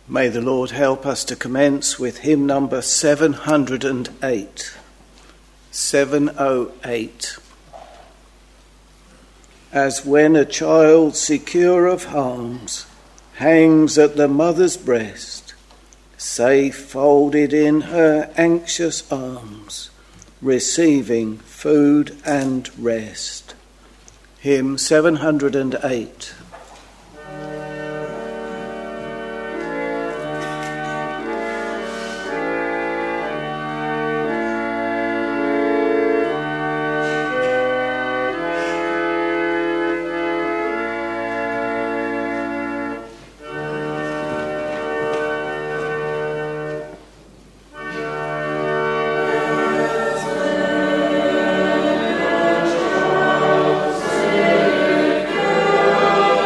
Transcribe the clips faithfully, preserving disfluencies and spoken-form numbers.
May the Lord help us to commence with hymn number seven hundred eight. seven oh eight. As when a child secure of harms hangs at the mother's breast, safe folded in her anxious arms, receiving food and rest. Hymn seven hundred eight. Oh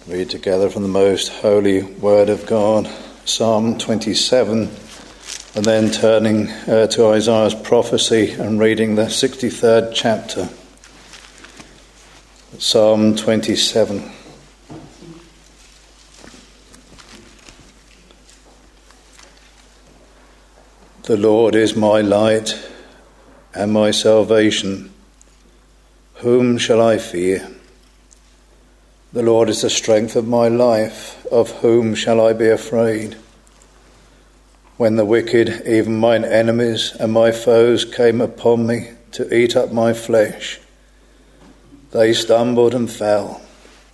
Read together from the most holy word of God, Psalm twenty-seven, and then turning uh, to Isaiah's prophecy and reading the sixty-third chapter. Psalm twenty-seven. The Lord is my light and my salvation. Whom shall I fear? The Lord is the strength of my life. Of whom shall I be afraid? When the wicked, even mine enemies and my foes, came upon me to eat up my flesh, they stumbled and fell.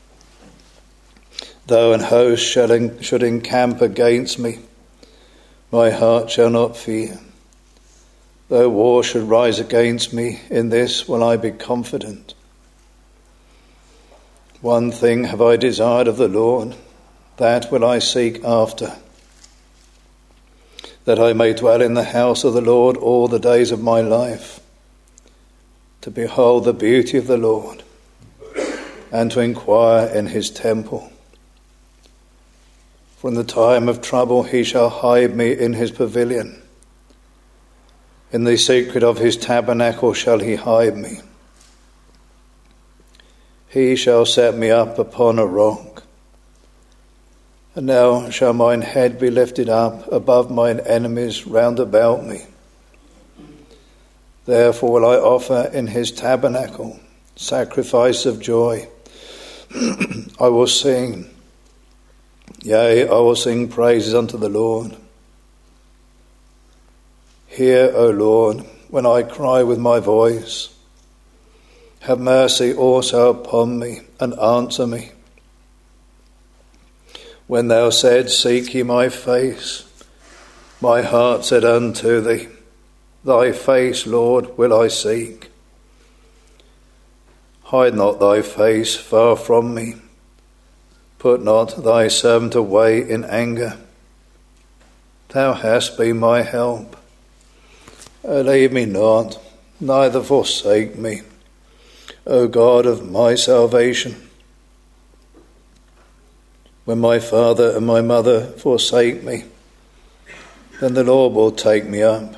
Though an host should encamp against me, my heart shall not fear. Though war should rise against me, in this will I be confident. One thing have I desired of the Lord, that will I seek after, that I may dwell in the house of the Lord all the days of my life, to behold the beauty of the Lord, and to inquire in his temple. For in the time of trouble he shall hide me in his pavilion. In the secret of his tabernacle shall he hide me. He shall set me up upon a rock. And now shall mine head be lifted up above mine enemies round about me. Therefore will I offer in his tabernacle sacrifice of joy. I will sing. Yea, I will sing praises unto the Lord. Hear, O Lord, when I cry with my voice. Have mercy also upon me, and answer me. When thou said, seek ye my face, my heart said unto thee, thy face, Lord, will I seek. Hide not thy face far from me. Put not thy servant away in anger. Thou hast been my help. Leave me not, neither forsake me, O God of my salvation. When my father and my mother forsake me, then the Lord will take me up.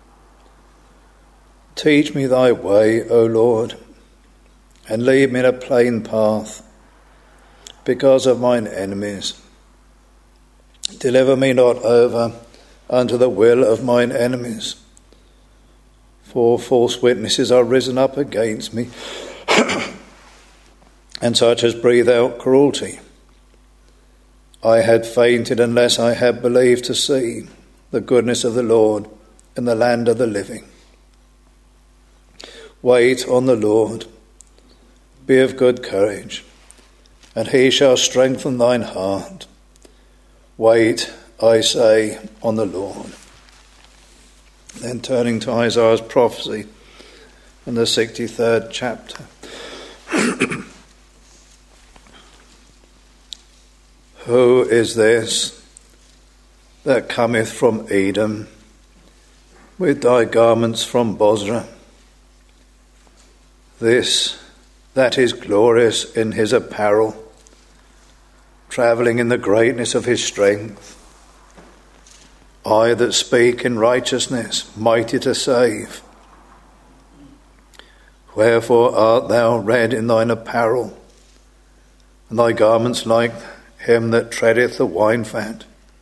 Teach me thy way, O Lord, and lead me in a plain path, because of mine enemies. Deliver me not over unto the will of mine enemies, for false witnesses are risen up against me, and such as breathe out cruelty. I had fainted unless I had believed to see the goodness of the Lord in the land of the living. Wait on the Lord, be of good courage, and he shall strengthen thine heart. Wait, I say, on the Lord. Then turning to Isaiah's prophecy in the sixty-third chapter. Who is this that cometh from Edom with thy garments from Bozrah? This that is glorious in his apparel, travelling in the greatness of his strength. I that speak in righteousness, mighty to save. Wherefore art thou red in thine apparel, and thy garments like him that treadeth the wine fat?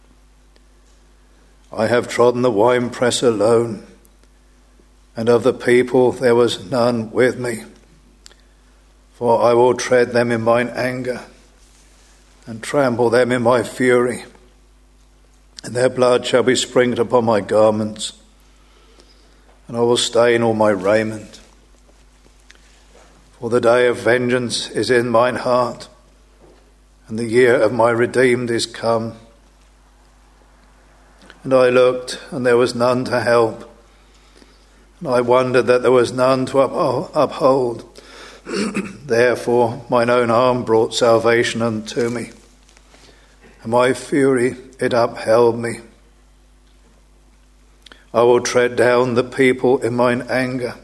I have trodden the winepress alone, and of the people there was none with me. For I will tread them in mine anger, and trample them in my fury, and their blood shall be sprinkled upon my garments, and I will stain all my raiment. For the day of vengeance is in mine heart, and the year of my redeemed is come. And I looked, and there was none to help, and I wondered that there was none to uphold. Therefore mine own arm brought salvation unto me, and my fury it upheld me. I will tread down the people in mine anger,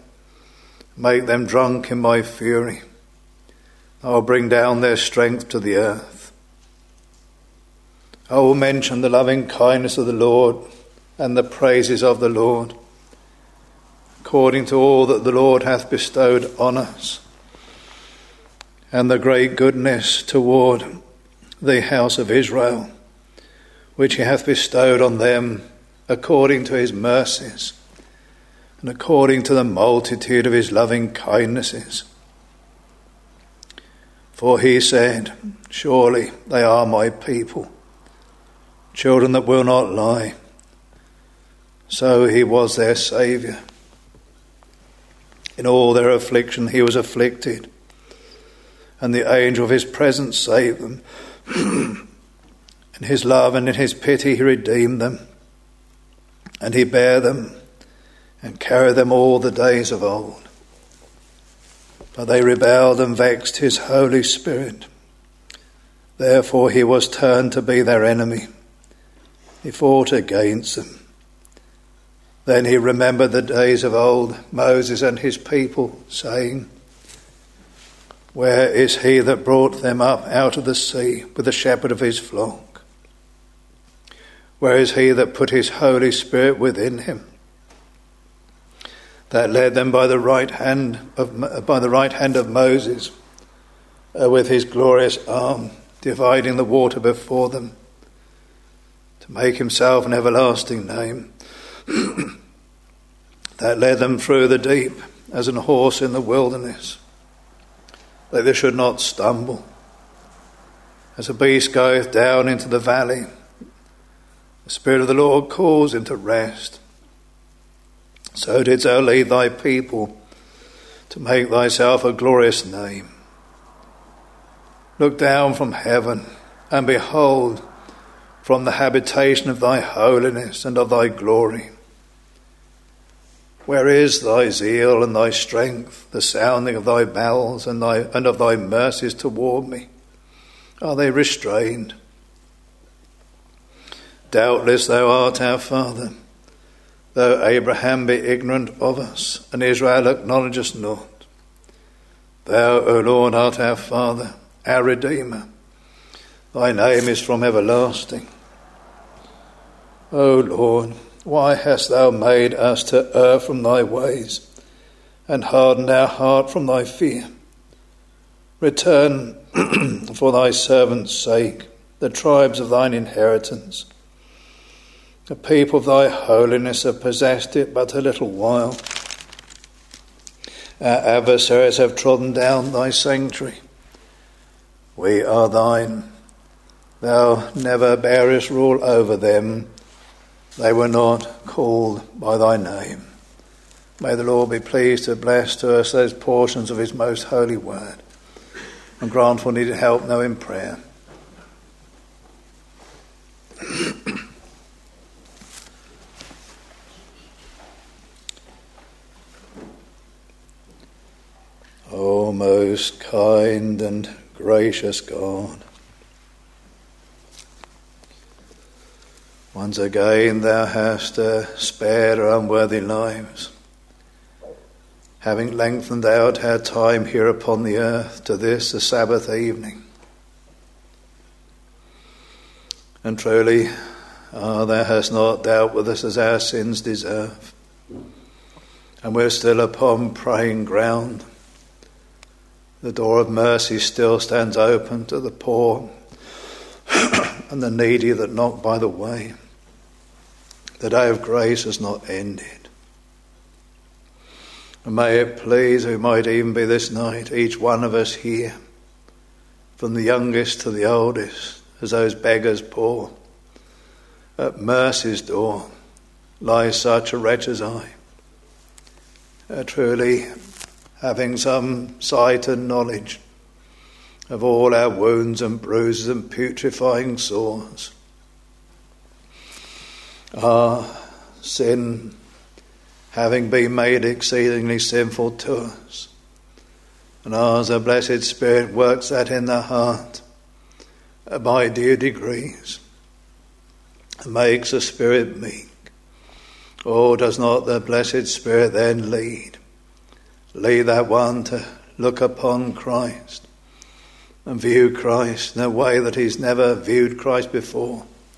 make them drunk in my fury. I will bring down their strength to the earth. I will mention the loving kindness of the Lord and the praises of the Lord, according to all that the Lord hath bestowed on us, and the great goodness toward the house of Israel, which he hath bestowed on them according to his mercies, and according to the multitude of his loving kindnesses. For he said, surely they are my people, children that will not lie. So he was their Saviour. In all their affliction he was afflicted, and the angel of his presence saved them. In his love and in his pity he redeemed them, and he bare them and carried them all the days of old. But they rebelled and vexed his Holy Spirit. Therefore he was turned to be their enemy. He fought against them. Then he remembered the days of old, Moses and his people, saying, where is he that brought them up out of the sea with the shepherd of his flock? Where is he that put his Holy Spirit within him, that led them by the right hand of by the right hand of Moses, uh, with his glorious arm, dividing the water before them, to make himself an everlasting name, that led them through the deep as an horse in the wilderness, that they should not stumble. As a beast goeth down into the valley, the Spirit of the Lord calls him to rest. So didst thou lead thy people to make thyself a glorious name. Look down from heaven, and behold, from the habitation of thy holiness and of thy glory. Where is thy zeal and thy strength, the sounding of thy bowels and thy and of thy mercies toward me? Are they restrained? Doubtless thou art our father, though Abraham be ignorant of us, and Israel acknowledge us not. Thou, O Lord, art our Father, our Redeemer. Thy name is from everlasting. O Lord, why hast thou made us to err from thy ways, and hardened our heart from thy fear? Return for thy servant's sake the tribes of thine inheritance. The people of thy holiness have possessed it but a little while. Our adversaries have trodden down thy sanctuary. We are thine. Thou never bearest rule over them. They were not called by thy name. May the Lord be pleased to bless to us those portions of his most holy word, and grant for needed help now in prayer. O most kind and gracious God, once again thou hast uh, spared our unworthy lives, having lengthened out our time here upon the earth to this, the Sabbath evening. And truly, ah, thou hast not dealt with us as our sins deserve, and we're still upon praying ground. The door of mercy still stands open to the poor and the needy that knock by the way. The day of grace has not ended. And may it please, who might even be this night, each one of us here, from the youngest to the oldest, as those beggars poor, at mercy's door lies such a wretch as I. Uh, truly, having some sight and knowledge of all our wounds and bruises and putrefying sores. Our sin, having been made exceedingly sinful to us, and as the blessed Spirit works that in the heart by due degrees, and makes the spirit meek. Oh, does not the blessed Spirit then lead? Lead that one to look upon Christ and view Christ in a way that he's never viewed Christ before.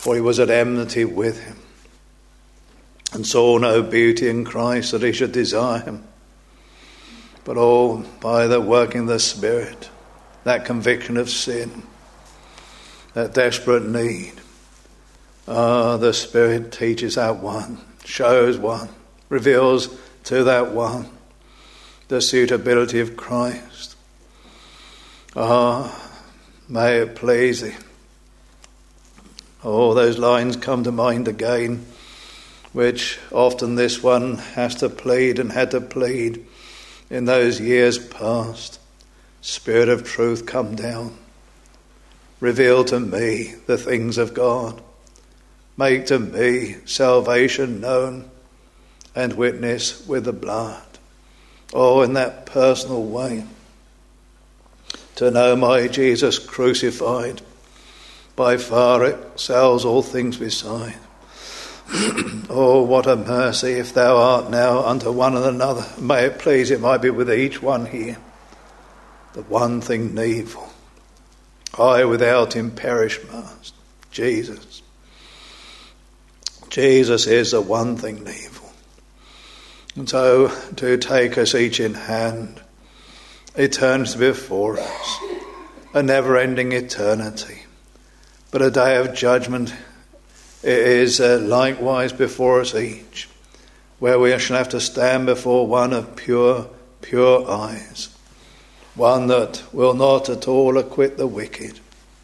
for he was at enmity with him, and saw no beauty in Christ that he should desire him. But all by the working of the Spirit, that conviction of sin, that desperate need, ah, the Spirit teaches that one, shows one, reveals to that one the suitability of Christ. Ah, may it please thee. Oh, those lines come to mind again, which often this one has to plead and had to plead in those years past. Spirit of truth, come down. Reveal to me the things of God. Make to me salvation known and witness with the blood. Oh, in that personal way, to know my Jesus crucified by far excels all things beside. Oh, what a mercy if thou art now unto one and another. May it please, it might be with each one here, the one thing needful. I without him perish must. Jesus. Jesus is the one thing needful. And so to take us each in hand, it turns before us a never-ending eternity. But a day of judgment is uh, likewise before us each, where we shall have to stand before one of pure, pure eyes, one that will not at all acquit the wicked.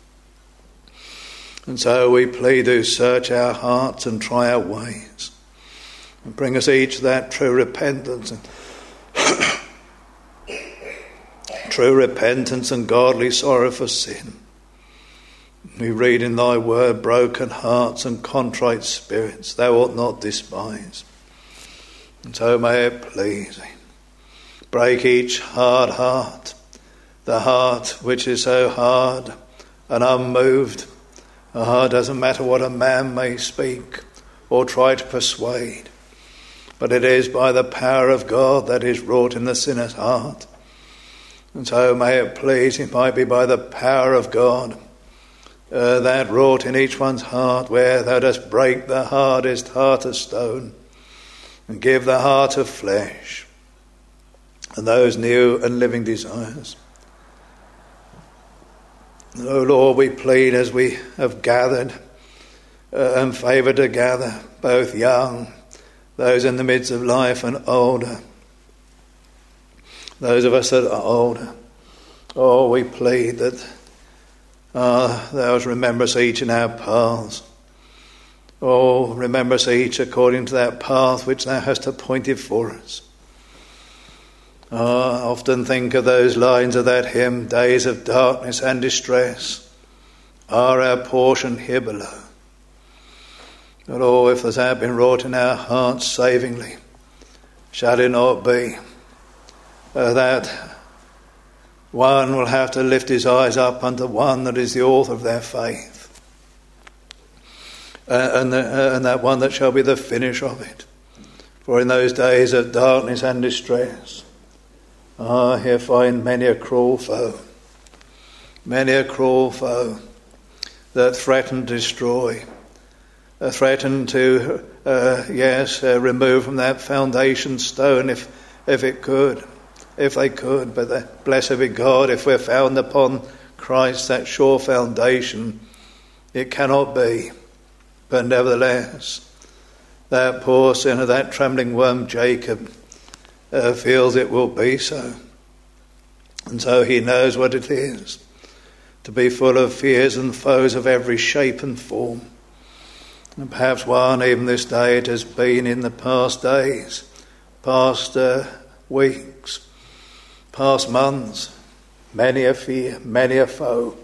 And so we plead to search our hearts and try our ways, and bring us each that true repentance and true repentance and godly sorrow for sin. We read in thy word, broken hearts and contrite spirits thou wilt not despise. And so may it please thee. Break each hard heart, the heart which is so hard and unmoved. Ah, doesn't matter what a man may speak or try to persuade, but it is by the power of God that is wrought in the sinner's heart. And so may it please, it might be by the power of God uh, that wrought in each one's heart, where thou dost break the hardest heart of stone and give the heart of flesh and those new and living desires. And, O Lord, we plead as we have gathered uh, and favoured to gather, both young, those in the midst of life, and older, those of us that are older. Oh, we plead that uh, thou remember us each in our paths. Oh, remember us each according to that path which thou hast appointed for us. Uh, I often think of those lines of that hymn, days of darkness and distress are our portion here below. But oh, if this had been wrought in our hearts savingly, shall it not be uh, that one will have to lift his eyes up unto one that is the author of their faith, uh, and, the, uh, and that one that shall be the finish of it. For in those days of darkness and distress, ah, here find many a cruel foe, many a cruel foe that threaten to destroy, uh, threaten to, uh, yes, uh, remove from that foundation stone if if it could, if they could. But the, blessed be God, if we're found upon Christ, that sure foundation, it cannot be. But nevertheless, that poor sinner, that trembling worm Jacob, Uh, feels it will be so. And so he knows what it is to be full of fears and foes of every shape and form. And perhaps one, even this day, it has been in the past days, past uh, weeks, past months, many a fear, many a foe.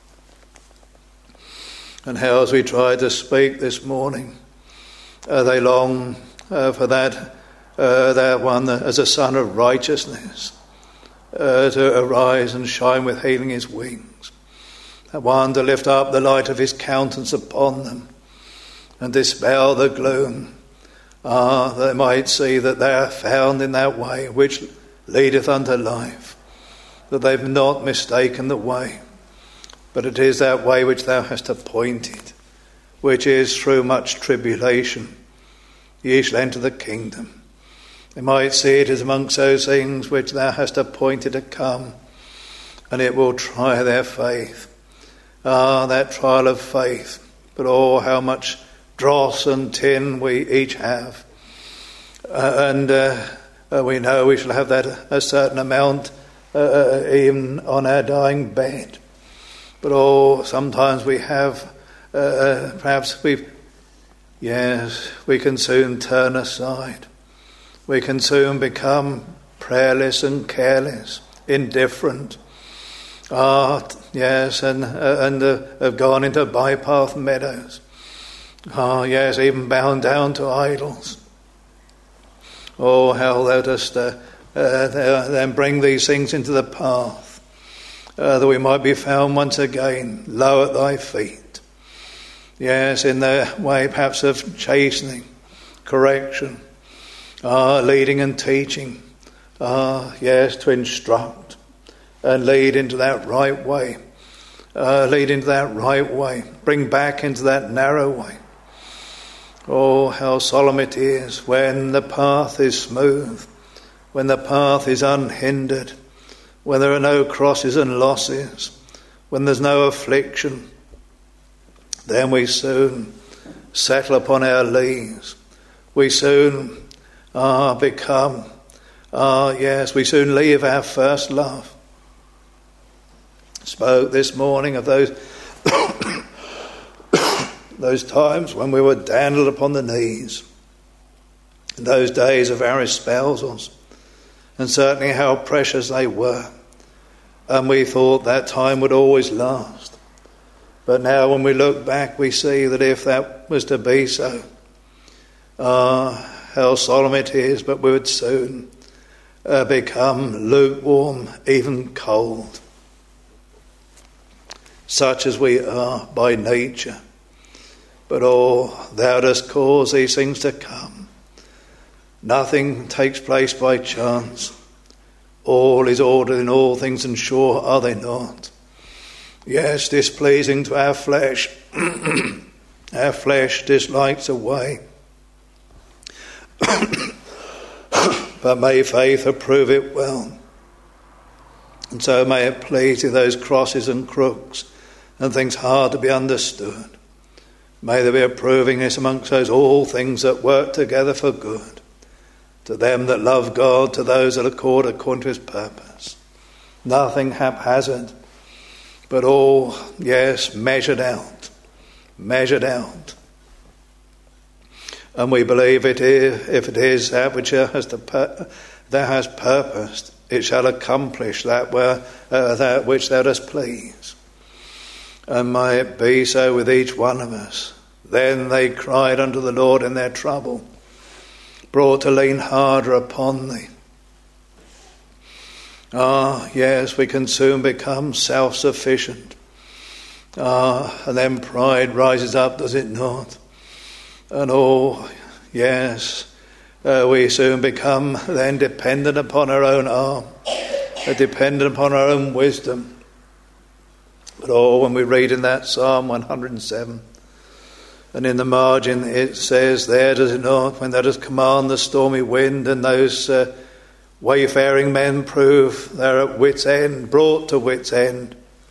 And how, as we tried to speak this morning, uh, they long uh, for that Uh, that one that, as a son of righteousness, uh, to arise and shine with healing his wings. That one to lift up the light of his countenance upon them and dispel the gloom. Ah, they might see that they are found in that way which leadeth unto life, that they've not mistaken the way, but it is that way which thou hast appointed. which is through much tribulation, ye shall enter the kingdom. They might see it as amongst those things which thou hast appointed to come, and it will try their faith. Ah, that trial of faith. But oh, how much dross and tin we each have. Uh, and uh, uh, we know we shall have that a certain amount uh, even on our dying bed. But oh, sometimes we have, uh, perhaps we, yes, we can soon turn aside. We can soon become prayerless and careless, indifferent. Ah, yes, and uh, and uh, have gone into bypath meadows. Ah, yes, even bound down to idols. Oh, how thou dost uh, uh, then bring these things into the path, uh, that we might be found once again low at thy feet. Yes, in the way perhaps of chastening, correction, ah, leading and teaching, ah, yes, to instruct and lead into that right way, uh, lead into that right way, bring back into that narrow way. Oh, how solemn it is when the path is smooth, when the path is unhindered, when there are no crosses and losses, when there's no affliction. Then we soon settle upon our lees. We soon ah, become, ah, yes, we soon leave our first love. Spoke this morning of those those times when we were dandled upon the knees, those days of our espousals, and certainly how precious they were. And we thought that time would always last. But now when we look back, we see that if that was to be so, ah, how solemn it is, but we would soon uh, become lukewarm, even cold, such as we are by nature. But oh, thou dost cause these things to come. Nothing takes place by chance. All is ordered in all things, and sure are they not. Yes, displeasing to our flesh. Our flesh dislikes a way. But may faith approve it well. And so may it please thee, those crosses and crooks and things hard to be understood. May there be a proving this amongst those all things that work together for good, to them that love God, to those that are called according to his purpose. Nothing haphazard, but all, yes, measured out, measured out. And we believe it is, if it is that which thou hast, thou hast purposed, it shall accomplish that, where, uh, that which thou dost please. And may it be so with each one of us. Then they cried unto the Lord in their trouble, brought to lean harder upon thee. Ah, yes, we can soon become self-sufficient. Ah, and then pride rises up, does it not? And oh, yes, uh, we soon become then dependent upon our own arm, dependent upon our own wisdom. But oh, when we read in that Psalm one hundred seven, and in the margin it says there, does it not, when thou dost command the stormy wind, and those uh, wayfaring men prove they're at wit's end, brought to wit's end.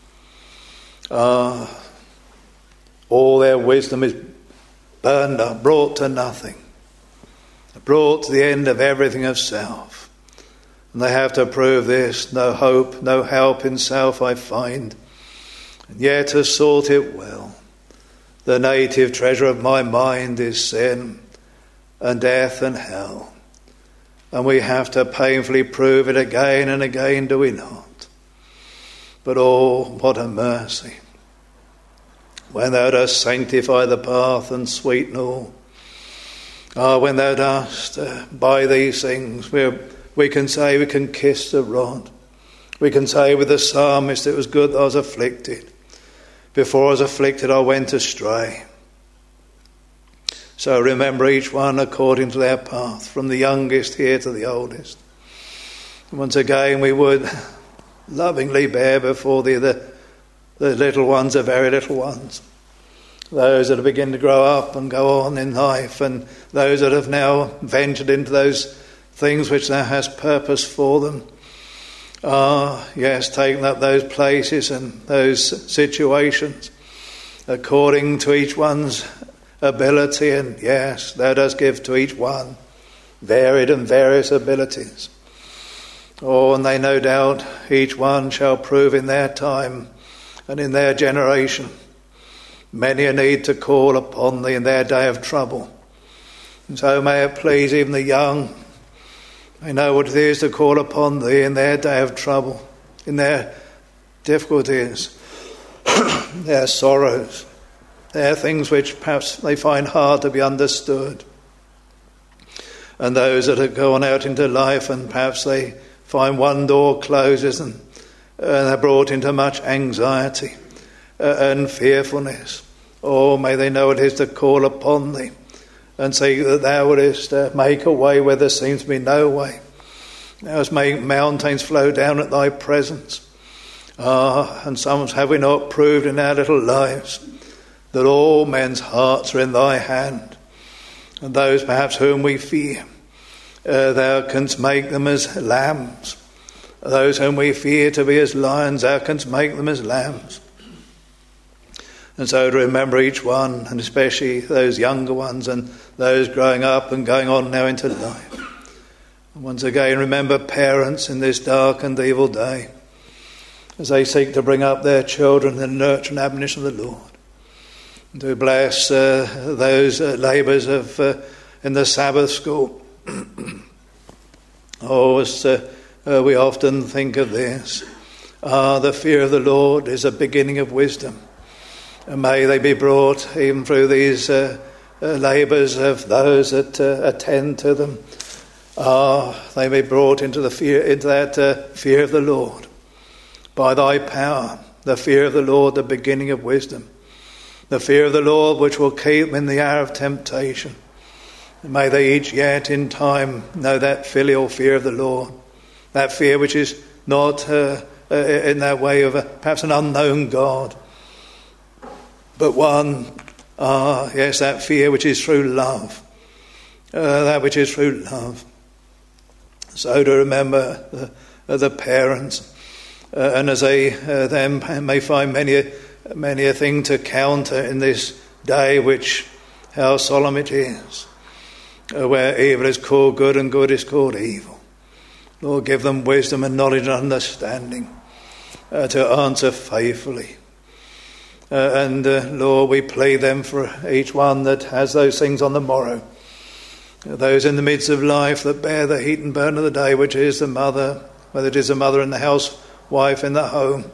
Ah, all their wisdom is burned up, brought to nothing, brought to the end of everything of self. And they have to prove this: no hope, no help in self I find, and yet to sort it well. The native treasure of my mind is sin and death and hell. And we have to painfully prove it again and again, do we not? But oh, what a mercy, when thou dost sanctify the path and sweeten all. Ah, when thou dost, uh, by these things, we, we can say we can kiss the rod. We can say with the psalmist, it was good that I was afflicted. Before I was afflicted, I went astray. So remember each one according to their path, from the youngest here to the oldest. And once again, we would lovingly bear before thee the, the little ones, the very little ones. those that are beginning to grow up and go on in life, and those that have now ventured into those things which thou hast purposed for them. Ah, yes, taking up those places and those situations according to each one's ability, and yes, thou dost give to each one varied and various abilities. Oh, and they no doubt each one shall prove in their time and in their generation many a need to call upon thee in their day of trouble. And so may it please even the young, they know what it is to call upon thee in their day of trouble, in their difficulties, their sorrows, their things which perhaps they find hard to be understood. And those that have gone out into life and perhaps they find one door closes and, and they're brought into much anxiety uh, and fearfulness. Oh, may they know it is to call upon thee and say that thou wouldest uh, make a way where there seems to be no way. Thou hast made mountains flow down at thy presence. Ah, and some have we not proved in our little lives that all men's hearts are in thy hand, and those perhaps whom we fear, uh, thou canst make them as lambs. Those whom we fear to be as lions, thou canst make them as lambs. And so to remember each one, and especially those younger ones and those growing up and going on now into life. And once again, remember parents in this dark and evil day as they seek to bring up their children in the nurture and admonition of the Lord. And to bless uh, those uh, labours of uh, in the Sabbath school. Oh, as uh, uh, we often think of this, ah, the fear of the Lord is a beginning of wisdom. And may they be brought even through these uh, uh, labours of those that uh, attend to them. Ah, they may be brought into the fear, into that uh, fear of the Lord. By thy power, the fear of the Lord, the beginning of wisdom. The fear of the Lord which will keep them in the hour of temptation. And may they each yet in time know that filial fear of the Lord. That fear which is not uh, uh, in that way of a, perhaps an unknown God. But one, ah, yes, that fear which is through love. Uh, that which is through love. So to remember the, uh, the parents. Uh, and as they uh, then may find many a, many a thing to counter in this day, which, how solemn it is, uh, where evil is called good and good is called evil. Lord, give them wisdom and knowledge and understanding uh, to answer faithfully. Uh, and uh, Lord, we plead them for each one that has those things on the morrow. Uh, those in the midst of life that bear the heat and burn of the day, which is the mother, whether it is the mother in the house, wife in the home,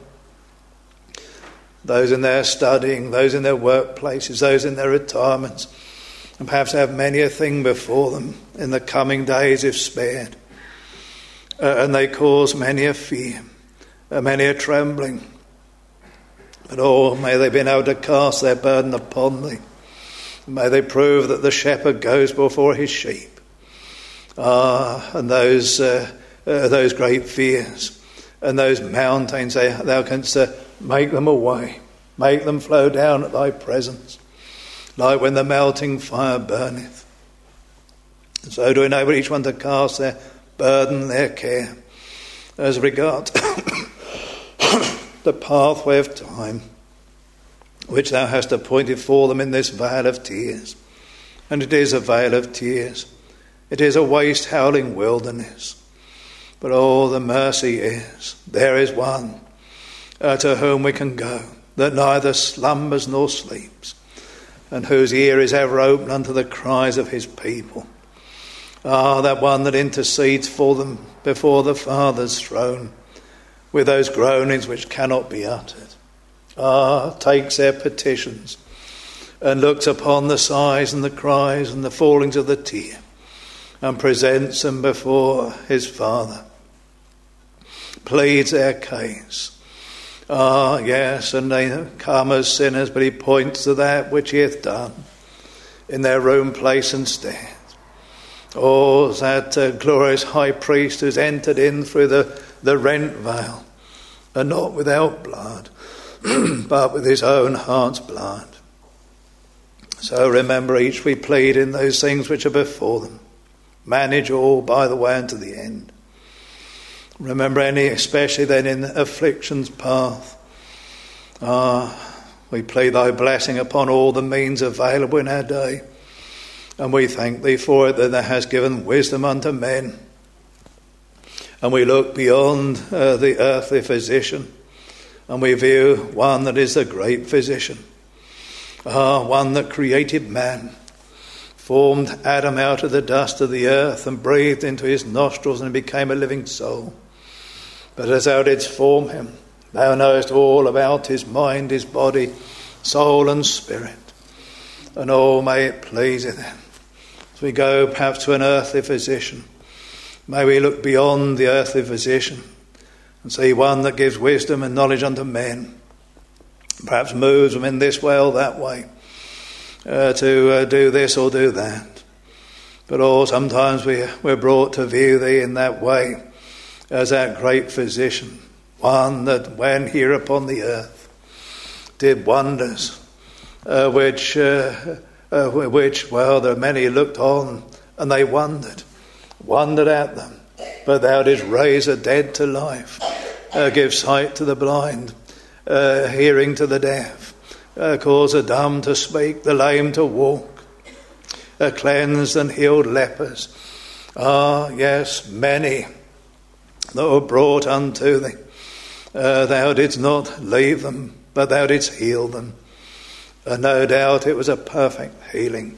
those in their studying, those in their workplaces, those in their retirements, and perhaps have many a thing before them in the coming days if spared. Uh, and they cause many a fear, uh, many a trembling. But oh, may they be able to cast their burden upon thee. May they prove that the shepherd goes before his sheep. Ah, and those uh, uh, those great fears and those mountains, they, thou canst uh, make them away, make them flow down at thy presence, like when the melting fire burneth. So to enable each one to cast their burden, their care, as regards the pathway of time, which thou hast appointed for them in this vale of tears. And it is a vale of tears. It is a waste howling wilderness. But oh, the mercy is, there is one uh, to whom we can go, that neither slumbers nor sleeps, and whose ear is ever open unto the cries of his people. Ah, that one that intercedes for them before the Father's throne, with those groanings which cannot be uttered. Ah, takes their petitions and looks upon the sighs and the cries and the fallings of the tear and presents them before his Father. Pleads their case. Ah, yes, and they come as sinners, but he points to that which he hath done in their own place and stead. Oh, that uh, glorious high priest who's entered in through the, the rent veil, and not without blood, but with his own heart's blood. So remember each we plead in those things which are before them. Manage all by the way unto the end. Remember any, especially then in affliction's path. Ah, we plead thy blessing upon all the means available in our day. And we thank thee for it, that thou hast given wisdom unto men. And we look beyond uh, the earthly physician, and we view one that is the great physician. Ah, one that created man, formed Adam out of the dust of the earth and breathed into his nostrils and became a living soul. But as thou didst form him, thou knowest all about his mind, his body, soul and spirit. And oh, may it please thee then, as we go perhaps to an earthly physician, may we look beyond the earthly physician and see one that gives wisdom and knowledge unto men. Perhaps moves them in this way or that way, uh, to uh, do this or do that. But oh, sometimes we, we're brought to view thee in that way as that great physician, one that when here upon the earth did wonders, uh, which, uh, uh, which, well, there are many who looked on and they wondered, wondered at them. But thou didst raise the dead to life, uh, give sight to the blind, Uh, hearing to the deaf, uh, cause the dumb to speak, the lame to walk, uh, cleansed and healed lepers. Ah, yes, many that were brought unto thee. Uh, thou didst not leave them, but thou didst heal them. And no doubt it was a perfect healing.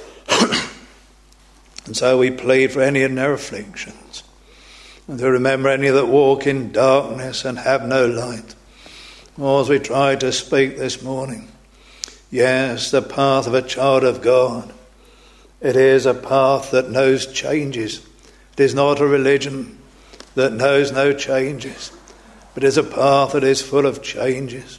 And so we plead for any in their afflictions, and to remember any that walk in darkness and have no light. Or as we tried to speak this morning, yes, the path of a child of God, it is a path that knows changes. It is not a religion that knows no changes, but it is a path that is full of changes.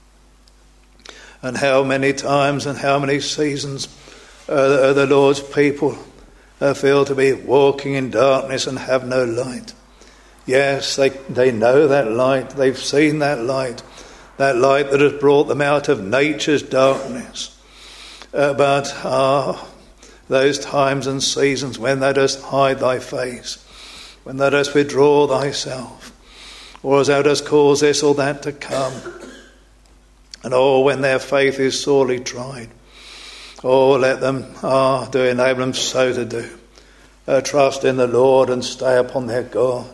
And how many times and how many seasons uh, the Lord's people uh, feel to be walking in darkness and have no light. Yes, they, they know that light, they've seen that light, that light that has brought them out of nature's darkness. Uh, but ah, those times and seasons when thou dost hide thy face, when thou dost withdraw thyself, or as thou dost cause this or that to come, and oh, when their faith is sorely tried, oh, let them, ah, do enable them so to do. Uh, trust in the Lord and stay upon their God.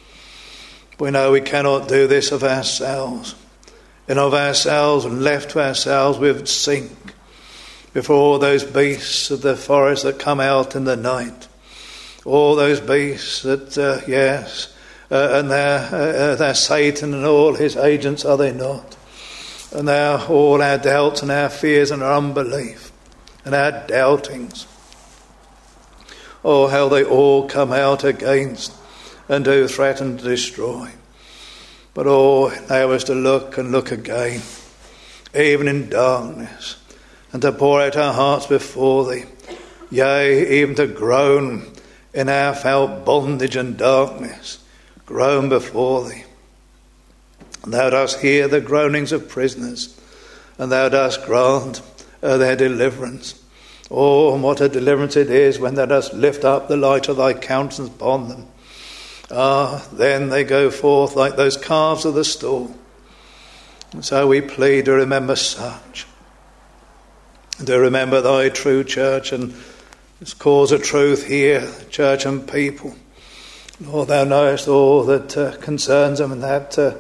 We know we cannot do this of ourselves. And of ourselves and left to ourselves we would sink before all those beasts of the forest that come out in the night. All those beasts that, uh, yes, uh, and they're, uh, they're Satan and all his agents, are they not? And they're all our doubts and our fears and our unbelief and our doubtings. Oh, how they all come out against and do threaten to destroy. But oh, enable us to look and look again, even in darkness, and to pour out our hearts before thee, yea, even to groan in our felt bondage and darkness, groan before thee. And thou dost hear the groanings of prisoners, and thou dost grant uh, their deliverance. Oh, and what a deliverance it is when thou dost lift up the light of thy countenance upon them. Ah, then they go forth like those calves of the stall. And so we plead to remember such, and to remember thy true church and this cause of truth here, church and people. Lord, thou knowest all that uh, concerns them, and that uh,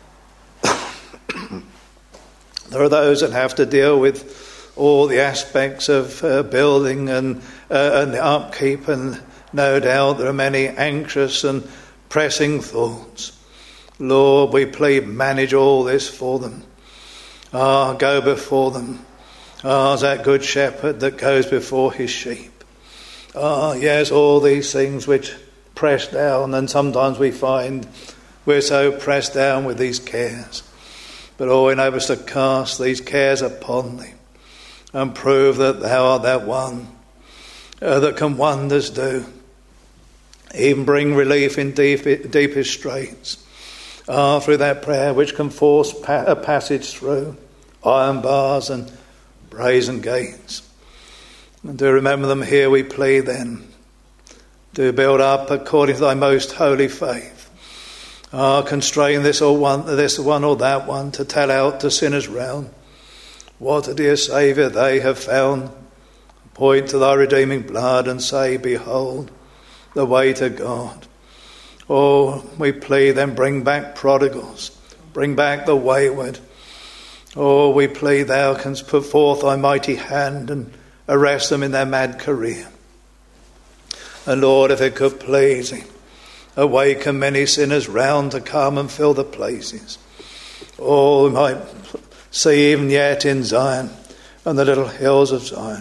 there are those that have to deal with all the aspects of uh, building and, uh, and the upkeep, and no doubt there are many anxious and pressing thoughts. Lord, we plead, manage all this for them. Ah, go before them. Ah, as that good shepherd that goes before his sheep. Ah, yes, all these things which press down, and sometimes we find we're so pressed down with these cares. But oh, enable us to cast these cares upon thee and prove that thou art that one uh, that can wonders do. Even bring relief in deep, deepest straits. Ah, through that prayer which can force pa- a passage through iron bars and brazen gates. And do remember them here, we plead then. Do build up according to thy most holy faith. Ah, constrain this or one, this one or that one to tell out to sinners round what a dear Saviour they have found. Point to thy redeeming blood and say, behold, the way to God. Oh, we plead then, bring back prodigals, bring back the wayward. Oh, we plead thou canst put forth thy mighty hand and arrest them in their mad career. And Lord, if it could please thee, awaken many sinners round to come and fill the places. Oh, we might see even yet in Zion and the little hills of Zion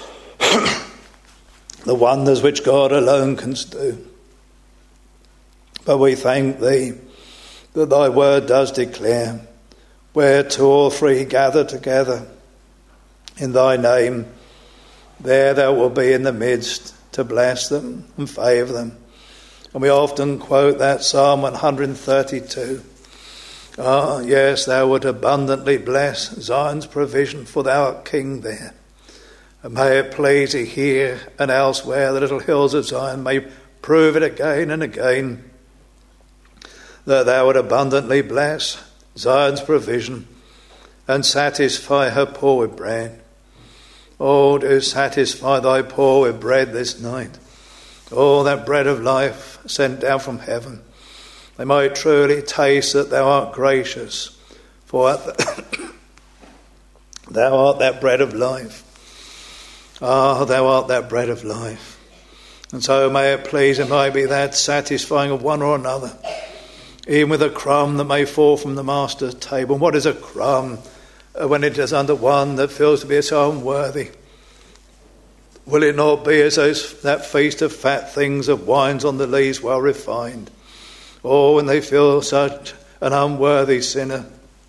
the wonders which God alone can do. But we thank thee that thy word does declare, where two or three gather together in thy name, there thou wilt be in the midst to bless them and favour them. And we often quote that Psalm one hundred thirty-two. Ah, yes, thou wilt abundantly bless Zion's provision, for thou art king there. And may it please thee here and elsewhere, the little hills of Zion may prove it again and again, that thou wilt abundantly bless Zion's provision and satisfy her poor with bread. Oh, do satisfy thy poor with bread this night. Oh, that bread of life sent down from heaven. They might truly taste that thou art gracious, for thou art that bread of life. Ah, thou art that bread of life. And so may it please, it might be that satisfying of one or another, even with a crumb that may fall from the master's table. And what is a crumb when it is under one that feels to be so unworthy? Will it not be as those, that feast of fat things, of wines on the lees well refined? Or when they feel such an unworthy sinner,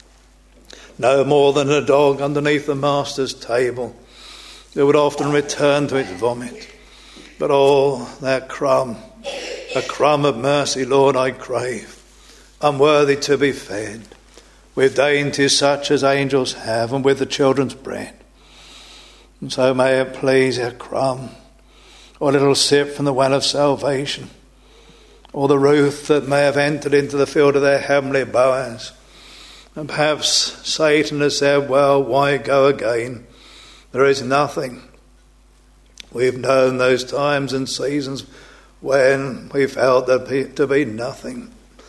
no more than a dog underneath the master's table, it would often return to its vomit. But oh, that crumb, a crumb of mercy, Lord, I crave, unworthy to be fed with dainties such as angels have, and with the children's bread. And so may it please a crumb, or a little sip from the well of salvation, or the Ruth that may have entered into the field of their heavenly Boaz. And perhaps Satan has said, well, why go again? There is nothing. We've known those times and seasons when we felt there to be nothing.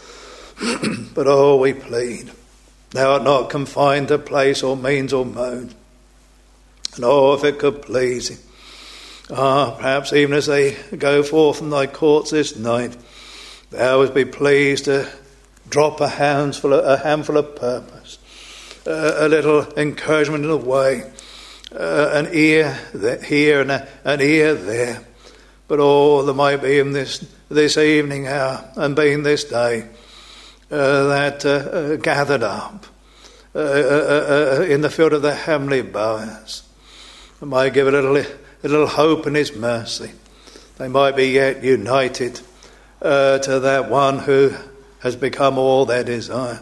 But oh, we plead, thou art not confined to place or means or mode. And oh, if it could please thee, ah, perhaps even as they go forth from thy courts this night, thou would be pleased to drop a handful of, a handful of purpose, uh, a little encouragement in a way, uh, an ear there, here and a, an ear there. But oh, there might be in this this evening hour and being this day uh, that uh, uh, gathered up uh, uh, uh, in the field of the heavenly Boaz. It might give a little, a little hope in his mercy. They might be yet united uh, to that one who has become all their desire.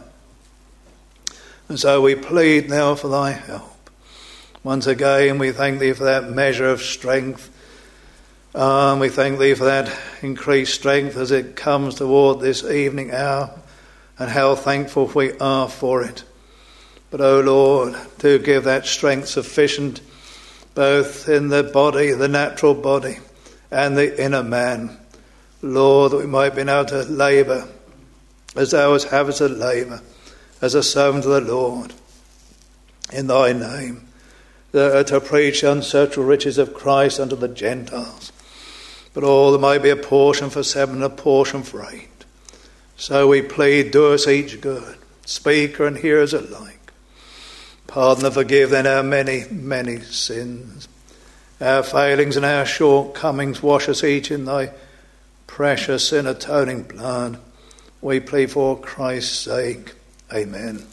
And so we plead now for thy help. Once again, we thank thee for that measure of strength. Um, we thank thee for that increased strength as it comes toward this evening hour, and how thankful we are for it. But, O Lord, do give that strength sufficient both in the body, the natural body, and the inner man. Lord, that we might be able to labour as thou hast have us to labour, as a servant of the Lord, in thy name, to preach the unsearchable riches of Christ unto the Gentiles. But all there might be a portion for seven and a portion for eight. So we plead, do us each good, speaker and hearers alike. Pardon and forgive then our many, many sins, our failings and our shortcomings. Wash us each in thy precious sin atoning blood. We plead for Christ's sake. Amen.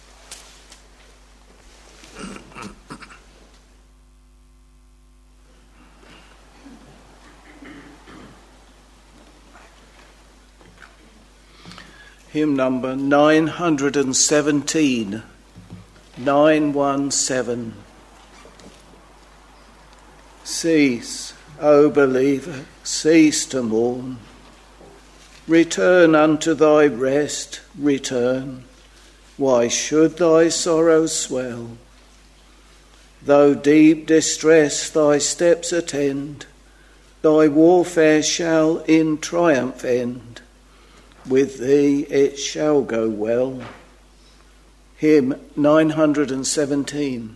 Hymn number nine hundred seventeen, nine one seven. Cease, O believer, cease to mourn. Return unto thy rest, return. Why should thy sorrows swell? Though deep distress thy steps attend, thy warfare shall in triumph end. With thee it shall go well. Hymn nine hundred seventeen.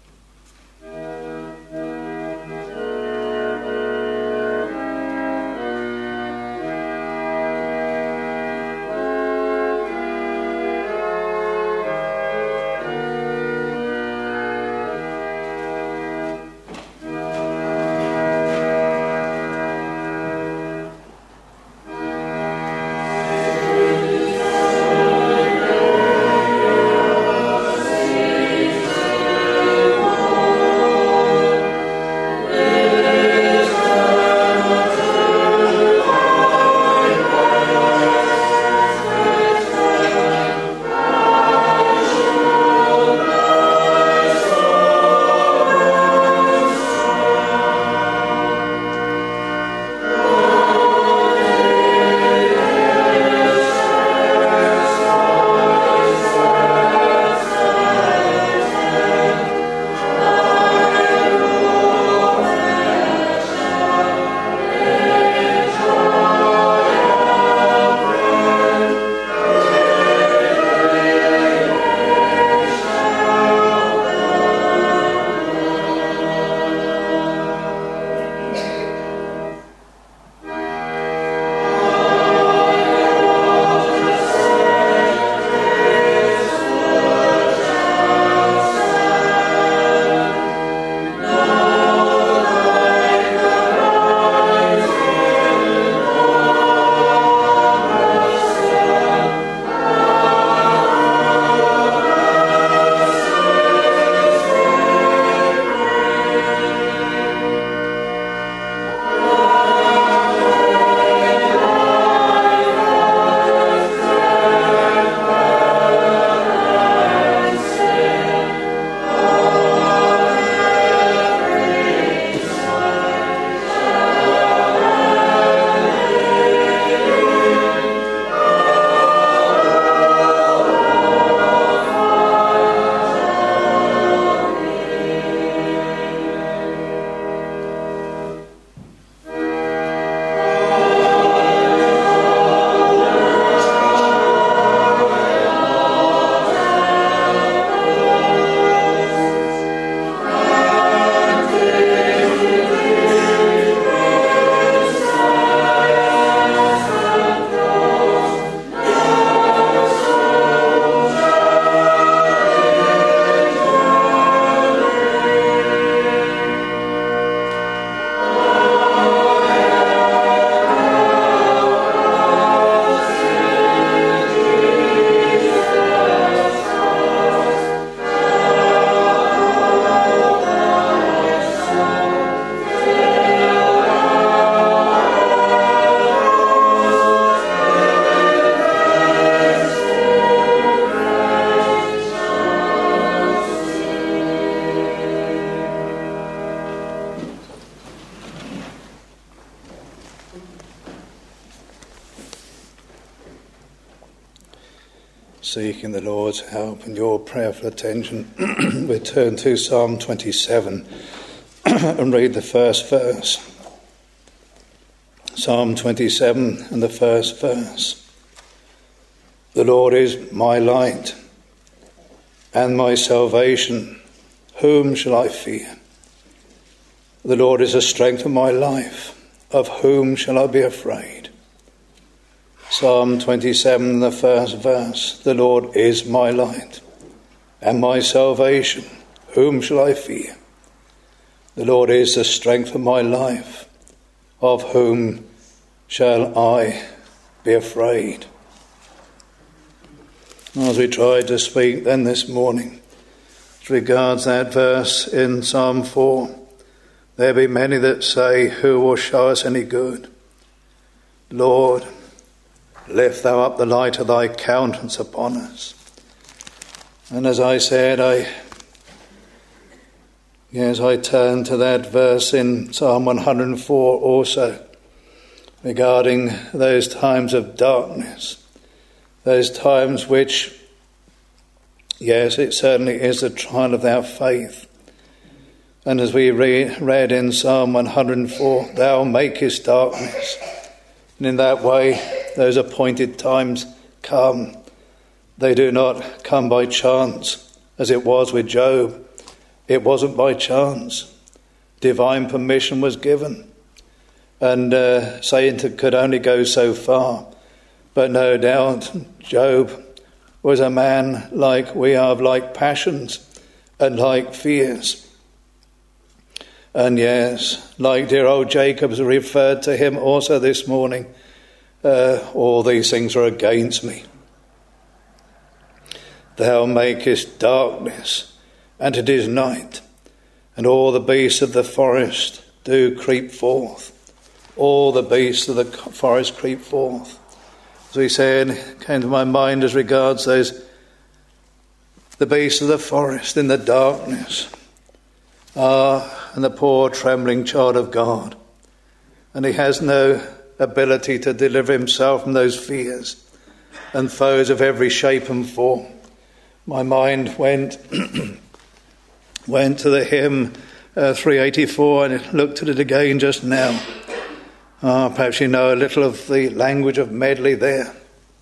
Seeking the Lord's help and your prayerful attention, we turn to Psalm twenty-seven and read the first verse. Psalm twenty-seven and the first verse. The Lord is my light and my salvation. Whom shall I fear? The Lord is the strength of my life. Of whom shall I be afraid? Psalm twenty-seven, the first verse. The Lord is my light and my salvation. Whom shall I fear? The Lord is the strength of my life. Of whom shall I be afraid? As we tried to speak then this morning, as regards that verse in Psalm four, there be many that say, who will show us any good? Lord, lift thou up the light of thy countenance upon us. And as I said, I Yes, I turn to that verse in Psalm one hundred four also, regarding those times of darkness, those times which, yes, it certainly is the trial of our faith. And as we re- read in Psalm one hundred four, thou makest darkness. And in that way, those appointed times come. They do not come by chance, as it was with Job. It wasn't by chance. Divine permission was given. And uh, Satan could only go so far. But no doubt, Job was a man like we are, like passions and like fears. And yes, like dear old Jacob's referred to him also this morning, uh, all these things are against me. Thou makest darkness, and it is night, and all the beasts of the forest do creep forth. All the beasts of the forest creep forth. As we said, it came to my mind as regards those, the beasts of the forest in the darkness. Ah, and the poor trembling child of God. And he has no ability to deliver himself from those fears and foes of every shape and form. My mind went went to the hymn uh, three eighty-four, and I looked at it again just now. Ah, perhaps you know a little of the language of medley there.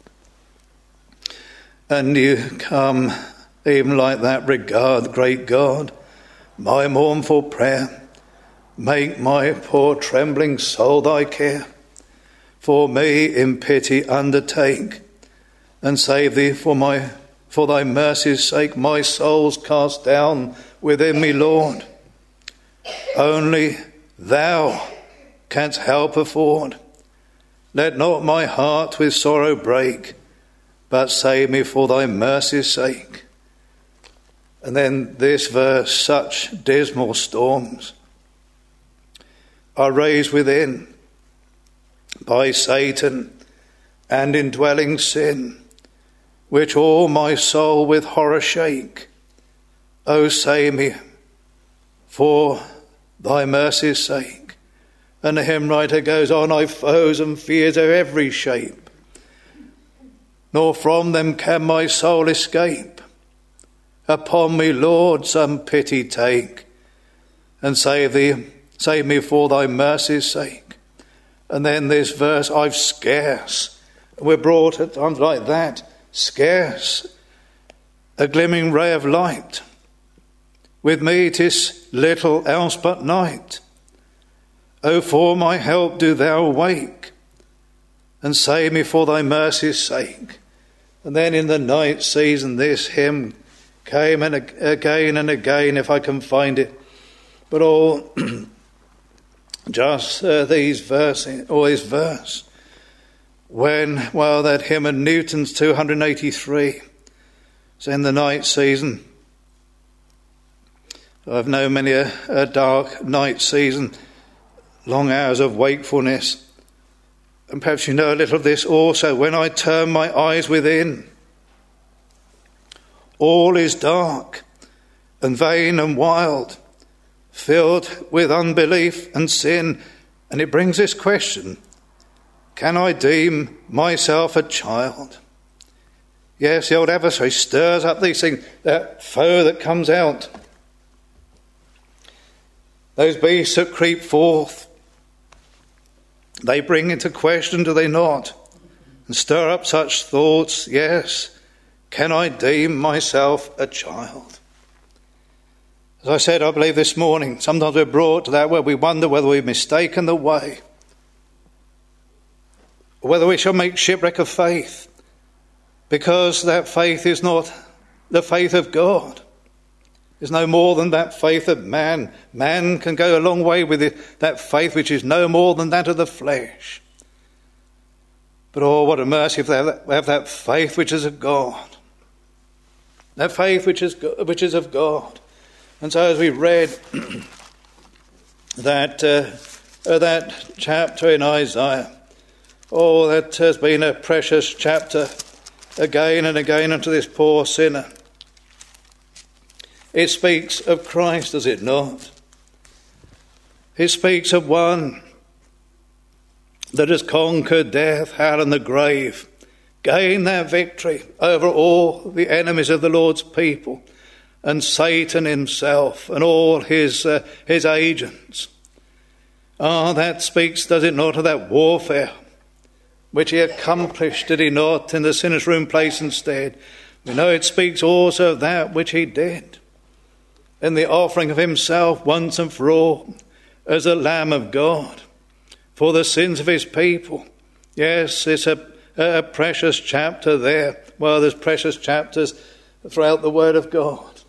And you come even like that, regard, great God, my mournful prayer, make my poor trembling soul thy care. For me in pity undertake, and save thee for my for thy mercy's sake. My soul's cast down within me, Lord. Only thou canst help afford. Let not my heart with sorrow break, but save me for thy mercy's sake. And then this verse, such dismal storms are raised within by Satan and indwelling sin, which all my soul with horror shake. O save me for thy mercy's sake. And the hymn writer goes on, I foes and fears of every shape, nor from them can my soul escape. Upon me, Lord, some pity take, and save thee, save me for thy mercy's sake. And then this verse, I've scarce, we're brought at times like that, scarce a glimmering ray of light. With me 'tis little else but night. O for my help do thou awake, and save me for thy mercy's sake. And then in the night season this hymn came and again and again, if I can find it, but all just uh, these verses, or this verse, when, well, that hymn in Newton's two hundred eighty-three, it's in the night season. I've known many a, a dark night season, long hours of wakefulness, and perhaps you know a little of this also. When I turn my eyes within, all is dark and vain and wild, filled with unbelief and sin. And it brings this question, can I deem myself a child? Yes, the old adversary stirs up these things, that foe that comes out. Those beasts that creep forth, they bring into question, do they not? And stir up such thoughts, yes, can I deem myself a child? As I said, I believe this morning, sometimes we're brought to that where we wonder whether we've mistaken the way, or whether we shall make shipwreck of faith, because that faith is not the faith of God. It's no more than that faith of man. Man can go a long way with it, that faith which is no more than that of the flesh. But oh, what a mercy if they have that, have that faith which is of God. That faith which is which is of God. And so as we read that uh, uh, that chapter in Isaiah, oh, that has been a precious chapter again and again unto this poor sinner. It speaks of Christ, does it not? It speaks of one that has conquered death, hell and the grave, gained that victory over all the enemies of the Lord's people and Satan himself and all his uh, his agents. Ah, that speaks, does it not, of that warfare which he accomplished, did he not, in the sinner's room place instead. We know it speaks also of that which he did in the offering of himself once and for all as a Lamb of God for the sins of his people. Yes, it's a, a precious chapter there. Well, there's precious chapters throughout the Word of God.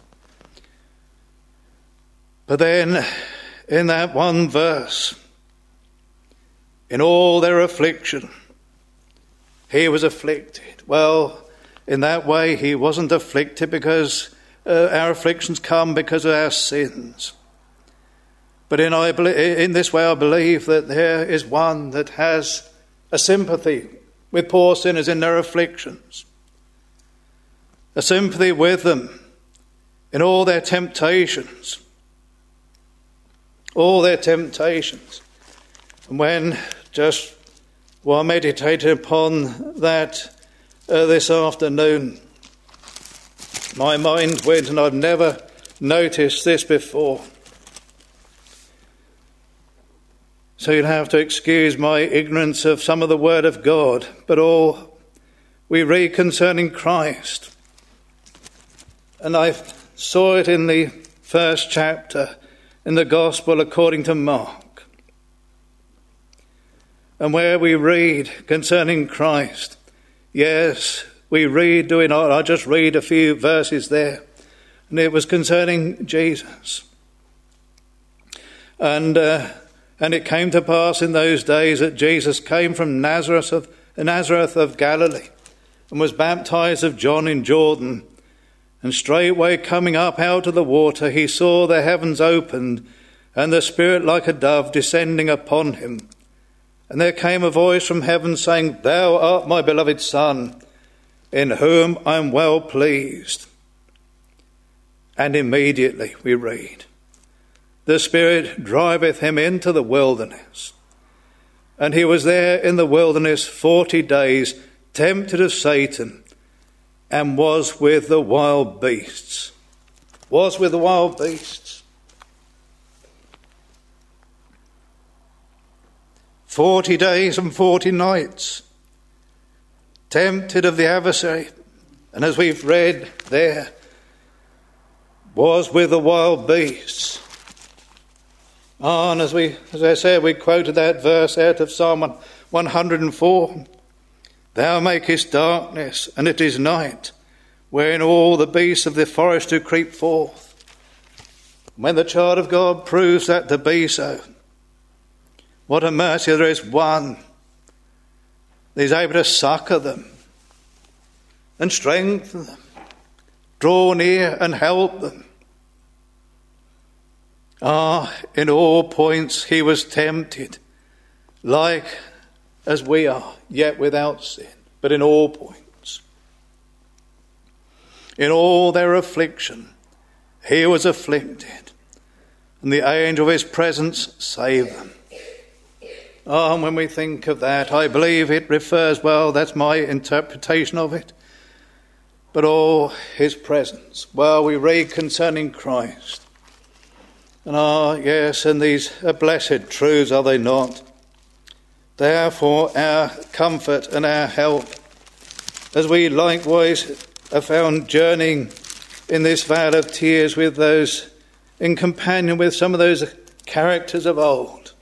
But then, in that one verse, in all their affliction, he was afflicted. Well, in that way, he wasn't afflicted because uh, our afflictions come because of our sins. But in, I believe, in this way, I believe that there is one that has a sympathy with poor sinners in their afflictions, a sympathy with them in all their temptations, all their temptations. And when just while meditating upon that uh, this afternoon, my mind went, and I've never noticed this before. So you'll have to excuse my ignorance of some of the Word of God, but all we read concerning Christ. And I saw it in the first chapter in the Gospel according to Mark. And where we read concerning Christ, yes, we read, do we not? I'll just read a few verses there. And it was concerning Jesus. And uh, and it came to pass in those days that Jesus came from Nazareth of, Nazareth of Galilee and was baptized of John in Jordan. And straightway coming up out of the water, he saw the heavens opened and the Spirit like a dove descending upon him. And there came a voice from heaven saying, Thou art my beloved Son, in whom I am well pleased. And immediately we read, the Spirit driveth him into the wilderness. And he was there in the wilderness forty days, tempted of Satan, and was with the wild beasts. Was with the wild beasts. Forty days and forty nights, tempted of the adversary, and as we've read there, was with the wild beasts. Ah, and as we, as I said, we quoted that verse out of Psalm one hundred and four. Thou makest darkness, and it is night, wherein all the beasts of the forest do creep forth. When the child of God proves that to be so, what a mercy there is one that is able to succour them and strengthen them, draw near and help them. Ah, in all points he was tempted, like as we are, yet without sin, but in all points. In all their affliction, he was afflicted, and the angel of his presence saved them. Ah, and when we think of that, I believe it refers, well, that's my interpretation of it, but all his presence. Well, we read concerning Christ. And ah, yes, and these are blessed truths, are they not? They are for our comfort and our help, as we likewise are found journeying in this vale of tears with those, in companion with some of those characters of old.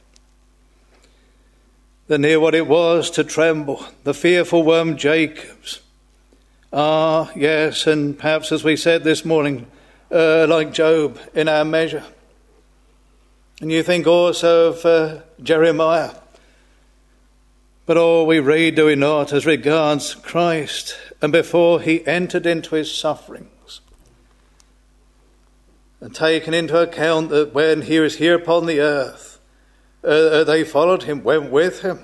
They knew what it was to tremble, the fearful worm Jacob's. Ah, yes, and perhaps as we said this morning, uh, like Job in our measure. And you think also of uh, Jeremiah. But all we read, do we not, as regards Christ, and before he entered into his sufferings, and taken into account that when he was here upon the earth, uh, they followed him, went with him.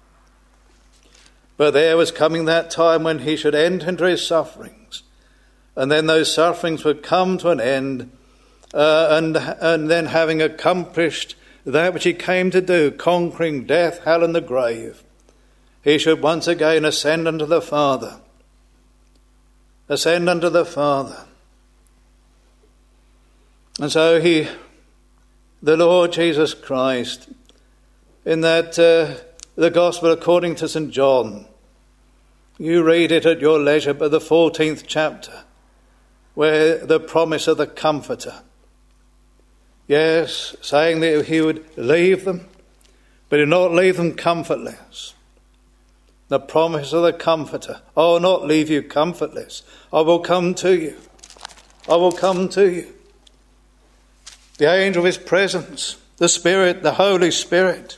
But there was coming that time when he should enter into his sufferings. and then those sufferings would come to an end, uh, and, and then having accomplished that which he came to do, conquering death, hell and the grave, he should once again ascend unto the Father. Ascend unto the Father. And so he, the Lord Jesus Christ, in that uh, the Gospel according to Saint John, you read it at your leisure, but the fourteenth chapter, where the promise of the Comforter, yes, saying that he would leave them, but he would not leave them comfortless. The promise of the Comforter, I will not leave you comfortless. I will come to you. I will come to you. The angel of his presence, the Spirit, the Holy Spirit.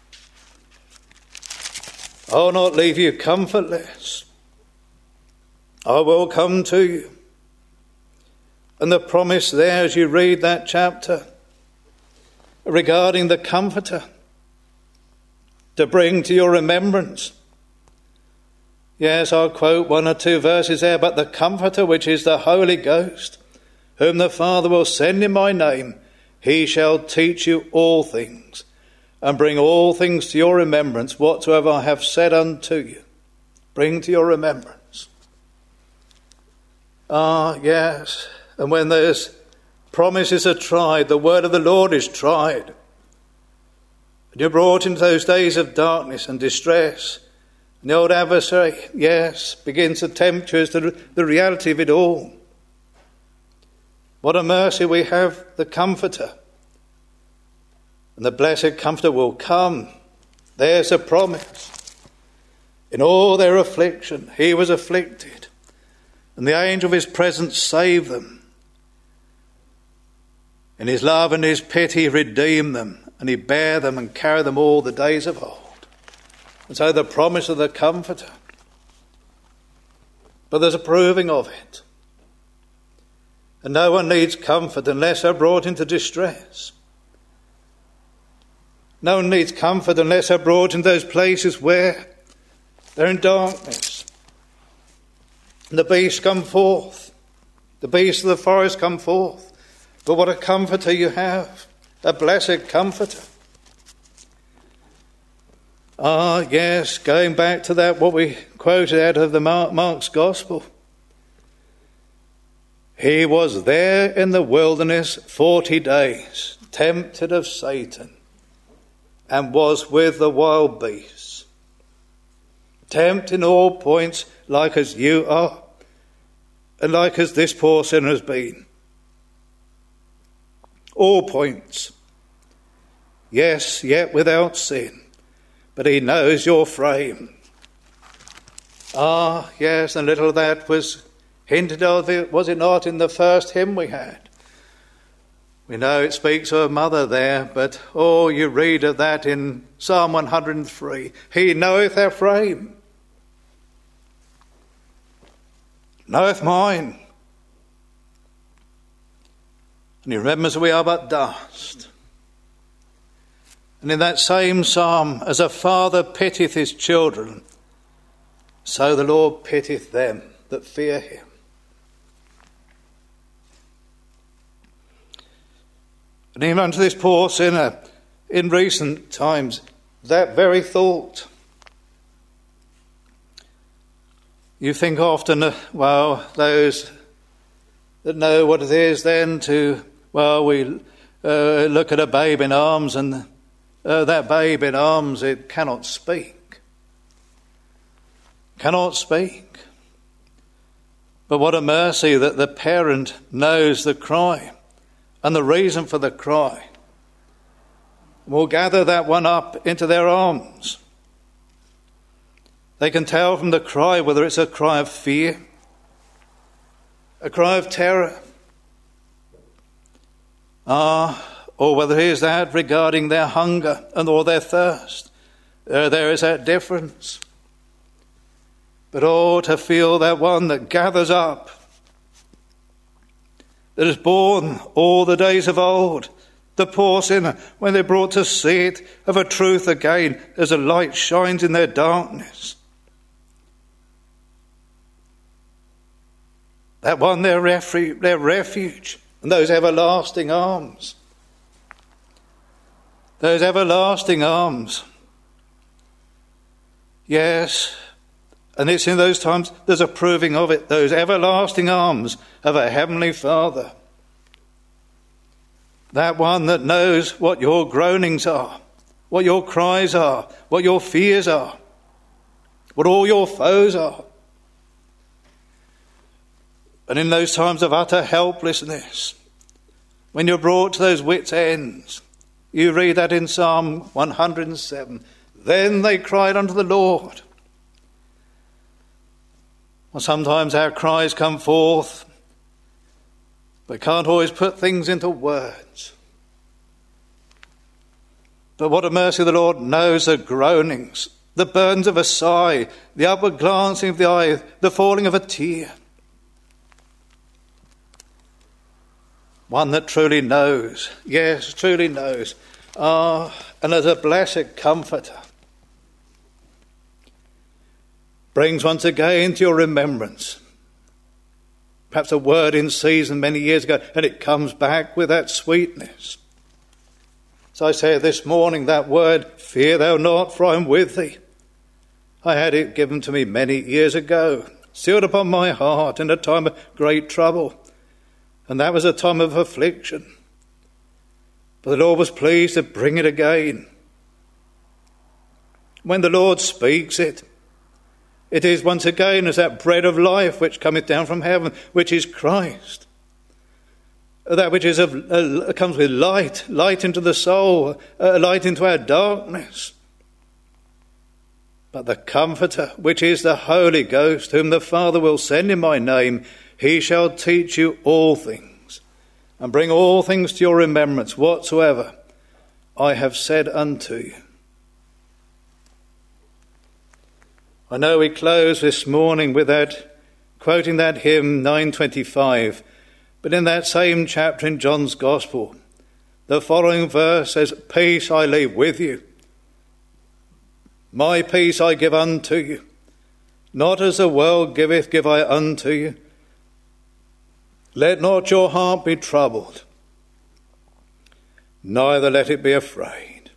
I will not leave you comfortless. I will come to you. And the promise there, as you read that chapter, regarding the Comforter, to bring to your remembrance. Yes, I'll quote one or two verses there. But the Comforter, which is the Holy Ghost, whom the Father will send in my name, he shall teach you all things, and bring all things to your remembrance, whatsoever I have said unto you. Bring to your remembrance. Ah, yes. And when those promises are tried, the word of the Lord is tried, and you're brought into those days of darkness and distress, and the old adversary, yes, begins to tempt you as to the reality of it all. What a mercy we have, the Comforter. And the blessed Comforter will come. There's a promise. In all their affliction, he was afflicted, and the angel of his presence saved them. In his love and his pity, he redeemed them, and he bare them and carried them all the days of old. And so the promise of the Comforter. But there's a proving of it. And no one needs comfort unless they're brought into distress. No one needs comfort unless they're brought into those places where they're in darkness. And the beasts come forth. The beasts of the forest come forth. But what a Comforter you have. A blessed Comforter. Ah, yes, going back to that, what we quoted out of the Mark, Mark's Gospel. He was there in the wilderness forty days, tempted of Satan, and was with the wild beasts. Tempted in all points, like as you are, and like as this poor sinner has been. All points. Yes, yet without sin. But he knows your frame. Ah, yes, and little of that was hinted of, it, was it not, in the first hymn we had? We know it speaks of a mother there, but oh, you read of that in Psalm one hundred and three. He knoweth our frame. Knoweth mine. And he remembers we are but dust. And in that same psalm, as a father pitieth his children, so the Lord pitieth them that fear him. And even unto this poor sinner, in recent times, that very thought. You think often, uh, well, those that know what it is then to, well, we uh, look at a babe in arms, and uh, that babe in arms, it cannot speak. Cannot speak. But what a mercy that the parent knows the cry and the reason for the cry. Will gather that one up into their arms. They can tell from the cry whether it's a cry of fear, a cry of terror, ah, or whether it is that regarding their hunger and or their thirst. There, there is that difference. But oh, to feel that one that gathers up, that is born all the days of old, the poor sinner, when they're brought to see it of a truth again, as a light shines in their darkness. That one, their refuge, their refuge, and those everlasting arms. Those everlasting arms. Yes, and it's in those times there's a proving of it, those everlasting arms of a heavenly Father. That one that knows what your groanings are, what your cries are, what your fears are, what all your foes are. And in those times of utter helplessness, when you're brought to those wits' ends, you read that in Psalm one hundred seven. Then they cried unto the Lord. Well, sometimes our cries come forth, but can't always put things into words. But what a mercy the Lord knows the groanings, the burdens of a sigh, the upward glancing of the eye, the falling of a tear. One that truly knows, yes, truly knows. Ah, and as a blessed comforter, brings once again to your remembrance perhaps a word in season many years ago, and it comes back with that sweetness. So I say this morning, that word, fear thou not, for I am with thee. I had it given to me many years ago, sealed upon my heart in a time of great trouble, and that was a time of affliction. But the Lord was pleased to bring it again. When the Lord speaks it, it is once again as that bread of life which cometh down from heaven, which is Christ. That which is of, uh, comes with light, light into the soul, uh, light into our darkness. But the Comforter, which is the Holy Ghost, whom the Father will send in my name, he shall teach you all things, and bring all things to your remembrance, whatsoever I have said unto you. I know we close this morning with that, quoting that hymn nine twenty-five, but in that same chapter in John's Gospel, the following verse says, peace I leave with you. My peace I give unto you. Not as the world giveth, give I unto you. Let not your heart be troubled, neither let it be afraid.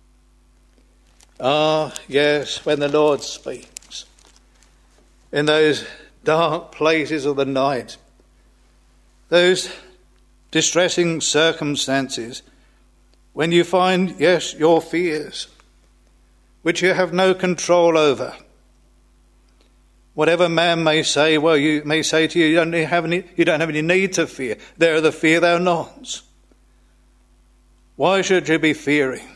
Ah, yes, when the Lord speaks, in those dark places of the night, those distressing circumstances, when you find, yes, your fears, which you have no control over. Whatever man may say, well, you may say to you, you don't have any, you don't have any need to fear. They're the fear thou nots. Why should you be fearing?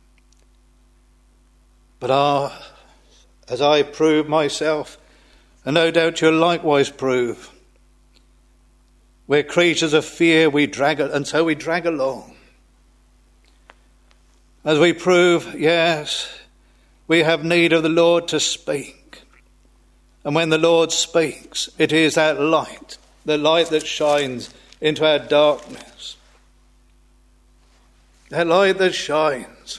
But ah, as I prove myself, and no doubt you'll likewise prove, we're creatures of fear, we drag it, and so we drag along. As we prove, yes, we have need of the Lord to speak. And when the Lord speaks, it is that light, the light that shines into our darkness. That light that shines.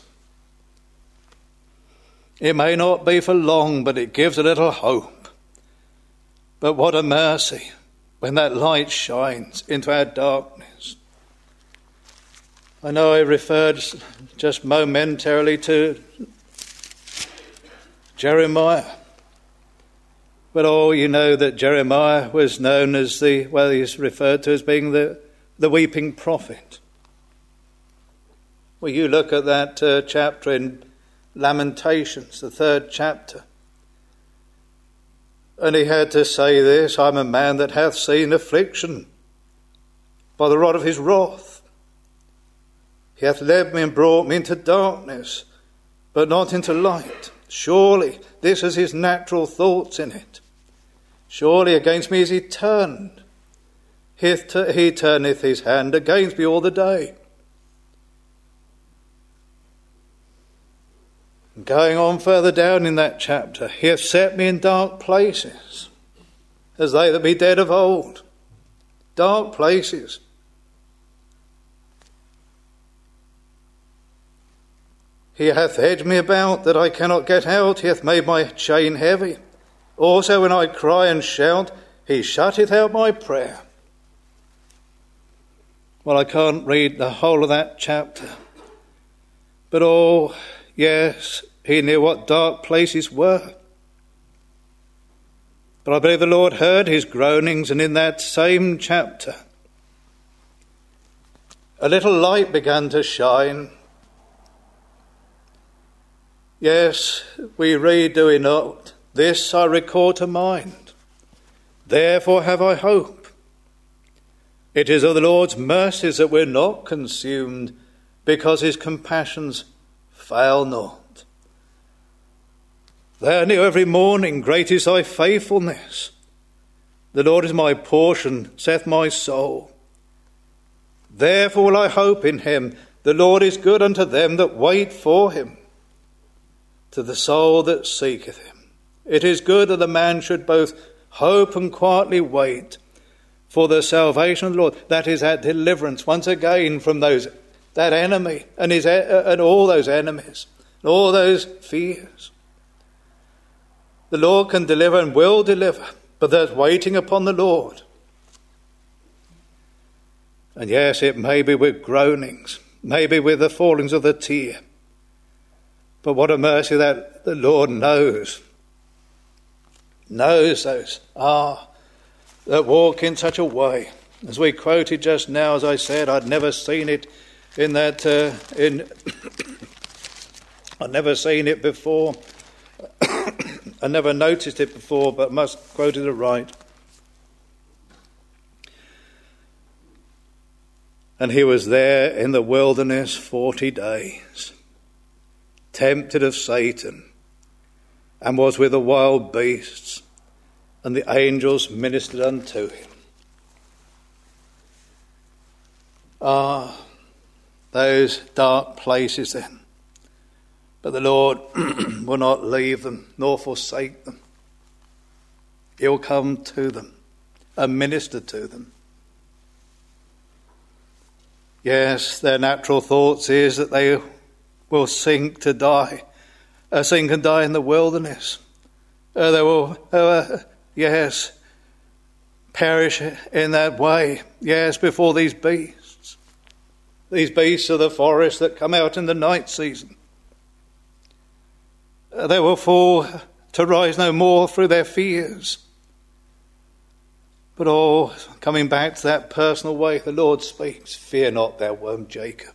It may not be for long, but it gives a little hope. But what a mercy when that light shines into our darkness. I know I referred just momentarily to Jeremiah. But oh, you know that Jeremiah was known as the, well, he's referred to as being the, the weeping prophet. Well, you look at that uh, chapter in Lamentations, the third chapter. And he had to say this, I'm a man that hath seen affliction by the rod of his wrath. He hath led me and brought me into darkness, but not into light. Surely this is his natural thoughts in it. Surely against me is he turned. He, t- he turneth his hand against me all the day. Going on further down in that chapter, he hath set me in dark places, as they that be dead of old. Dark places. He hath hedged me about that I cannot get out. He hath made my chain heavy. Also when I cry and shout, he shutteth out my prayer. Well, I can't read the whole of that chapter. But oh, yes, he knew what dark places were. But I believe the Lord heard his groanings, and in that same chapter, a little light began to shine. Yes, we read, do we not? This I recall to mind. Therefore have I hope. It is of the Lord's mercies that we're not consumed, because his compassions fail not. They are new every morning, great is thy faithfulness. The Lord is my portion, saith my soul. Therefore will I hope in him. The Lord is good unto them that wait for him, to the soul that seeketh him. It is good that a man should both hope and quietly wait for the salvation of the Lord. That is that deliverance once again from those that enemy and his and all those enemies and all those fears. The Lord can deliver and will deliver, but there's waiting upon the Lord. And yes, it may be with groanings, maybe with the fallings of the tear. But what a mercy that the Lord knows. Knows those, ah, that walk in such a way. As we quoted just now, as I said, I'd never seen it in that, uh, in, I'd never seen it before. I never noticed it before, but must quote it right. And he was there in the wilderness forty days, tempted of Satan, and was with the wild beasts, and the angels ministered unto him. Ah, those dark places then. But the Lord will not leave them nor forsake them. He'll come to them and minister to them. Yes, their natural thoughts is that they will sink to die, uh, sink and die in the wilderness. Uh, they will, uh, yes, perish in that way. Yes, before these beasts. These beasts of the forest that come out in the night season. Uh, they will fall to rise no more through their fears. But oh, coming back to that personal way, the Lord speaks, fear not, thou worm Jacob.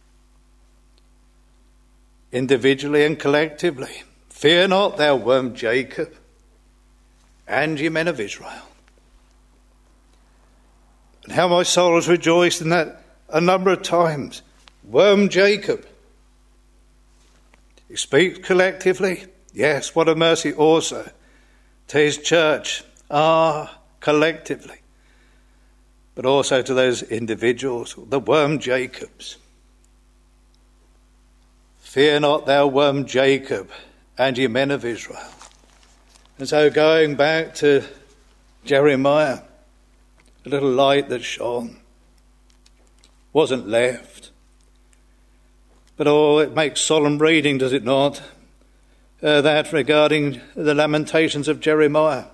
Individually and collectively, fear not, thou worm Jacob, and ye men of Israel. And how my soul has rejoiced in that a number of times. Worm Jacob. He speaks collectively. Yes, what a mercy also to his church. Ah, collectively. But also to those individuals, the worm Jacobs. Fear not, thou worm Jacob, and ye men of Israel. And so going back to Jeremiah, a little light that shone wasn't left. But oh, it makes solemn reading, does it not? Uh, that regarding the lamentations of Jeremiah.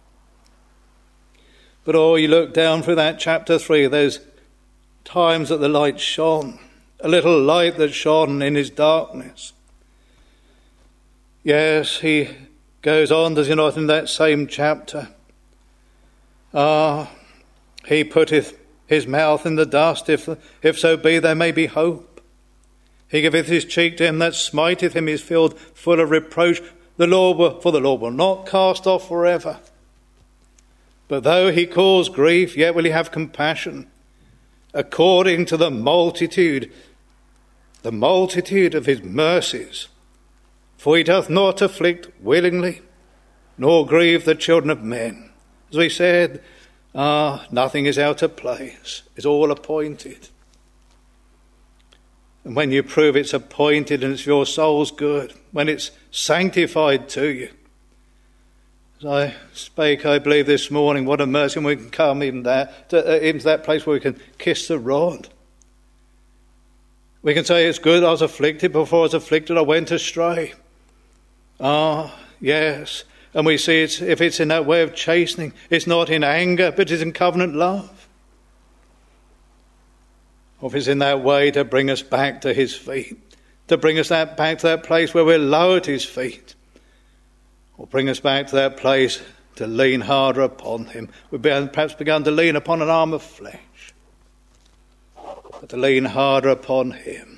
But oh, you look down through that chapter three, those times that the light shone, a little light that shone in his darkness. Yes, he goes on, does he not, in that same chapter? Ah, he putteth his mouth in the dust, if, if so be there may be hope. He giveth his cheek to him that smiteth him, is filled full of reproach. The Lord will, for the Lord will not cast off forever. But though he cause grief, yet will he have compassion, according to the multitude, the multitude of his mercies. For he doth not afflict willingly, nor grieve the children of men. As we said, ah, nothing is out of place. It's all appointed. And when you prove it's appointed and it's your soul's good, when it's sanctified to you. As I spake, I believe, this morning, what a mercy when we can come even there, to, uh, into that place where we can kiss the rod. We can say it's good, I was afflicted, before I was afflicted I went astray. Ah, yes. And we see it, if it's in that way of chastening, it's not in anger, but it's in covenant love. Or if it's in that way to bring us back to his feet, to bring us that back to that place where we're low at his feet, or bring us back to that place to lean harder upon him. We've been, perhaps begun to lean upon an arm of flesh, but to lean harder upon him.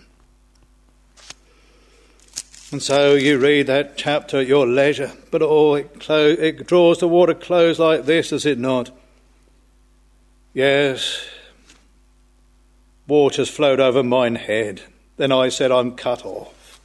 And so you read that chapter at your leisure, but oh, it, clo- it draws the water close like this, does it not? Yes, waters flowed over mine head. Then I said, I'm cut off.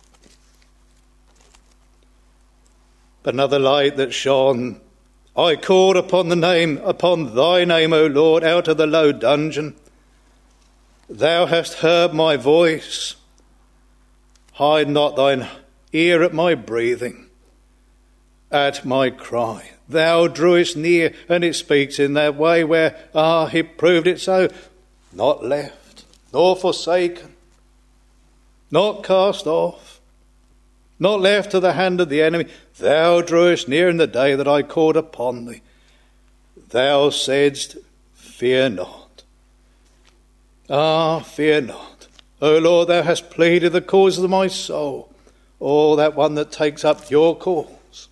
But another light that shone, I called upon the name, upon thy name, O Lord, out of the low dungeon. Thou hast heard my voice. Hide not thine ear at my breathing, at my cry. Thou drewest near, and it speaks in that way where, ah, he proved it so. Not left, nor forsaken, not cast off, not left to the hand of the enemy. Thou drewest near in the day that I called upon thee. Thou saidst, fear not. Ah, fear not. O Lord, thou hast pleaded the cause of my soul. Oh, that one that takes up your cause.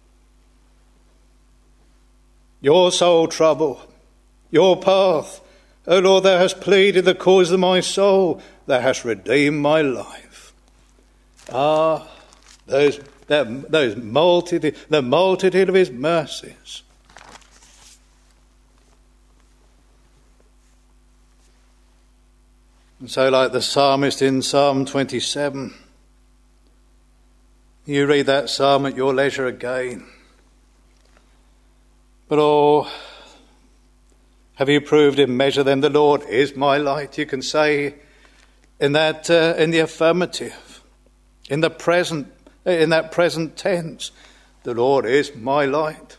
Your soul trouble, your path. O Lord, thou hast pleaded the cause of my soul. Thou hast redeemed my life. Ah, those, that, those multitude, the multitude of his mercies. And so, like the psalmist in Psalm twenty-seven, you read that psalm at your leisure again. But oh, have you proved in measure then the Lord is my light? You can say in that uh, in the affirmative, in the present, in that present tense, the Lord is my light.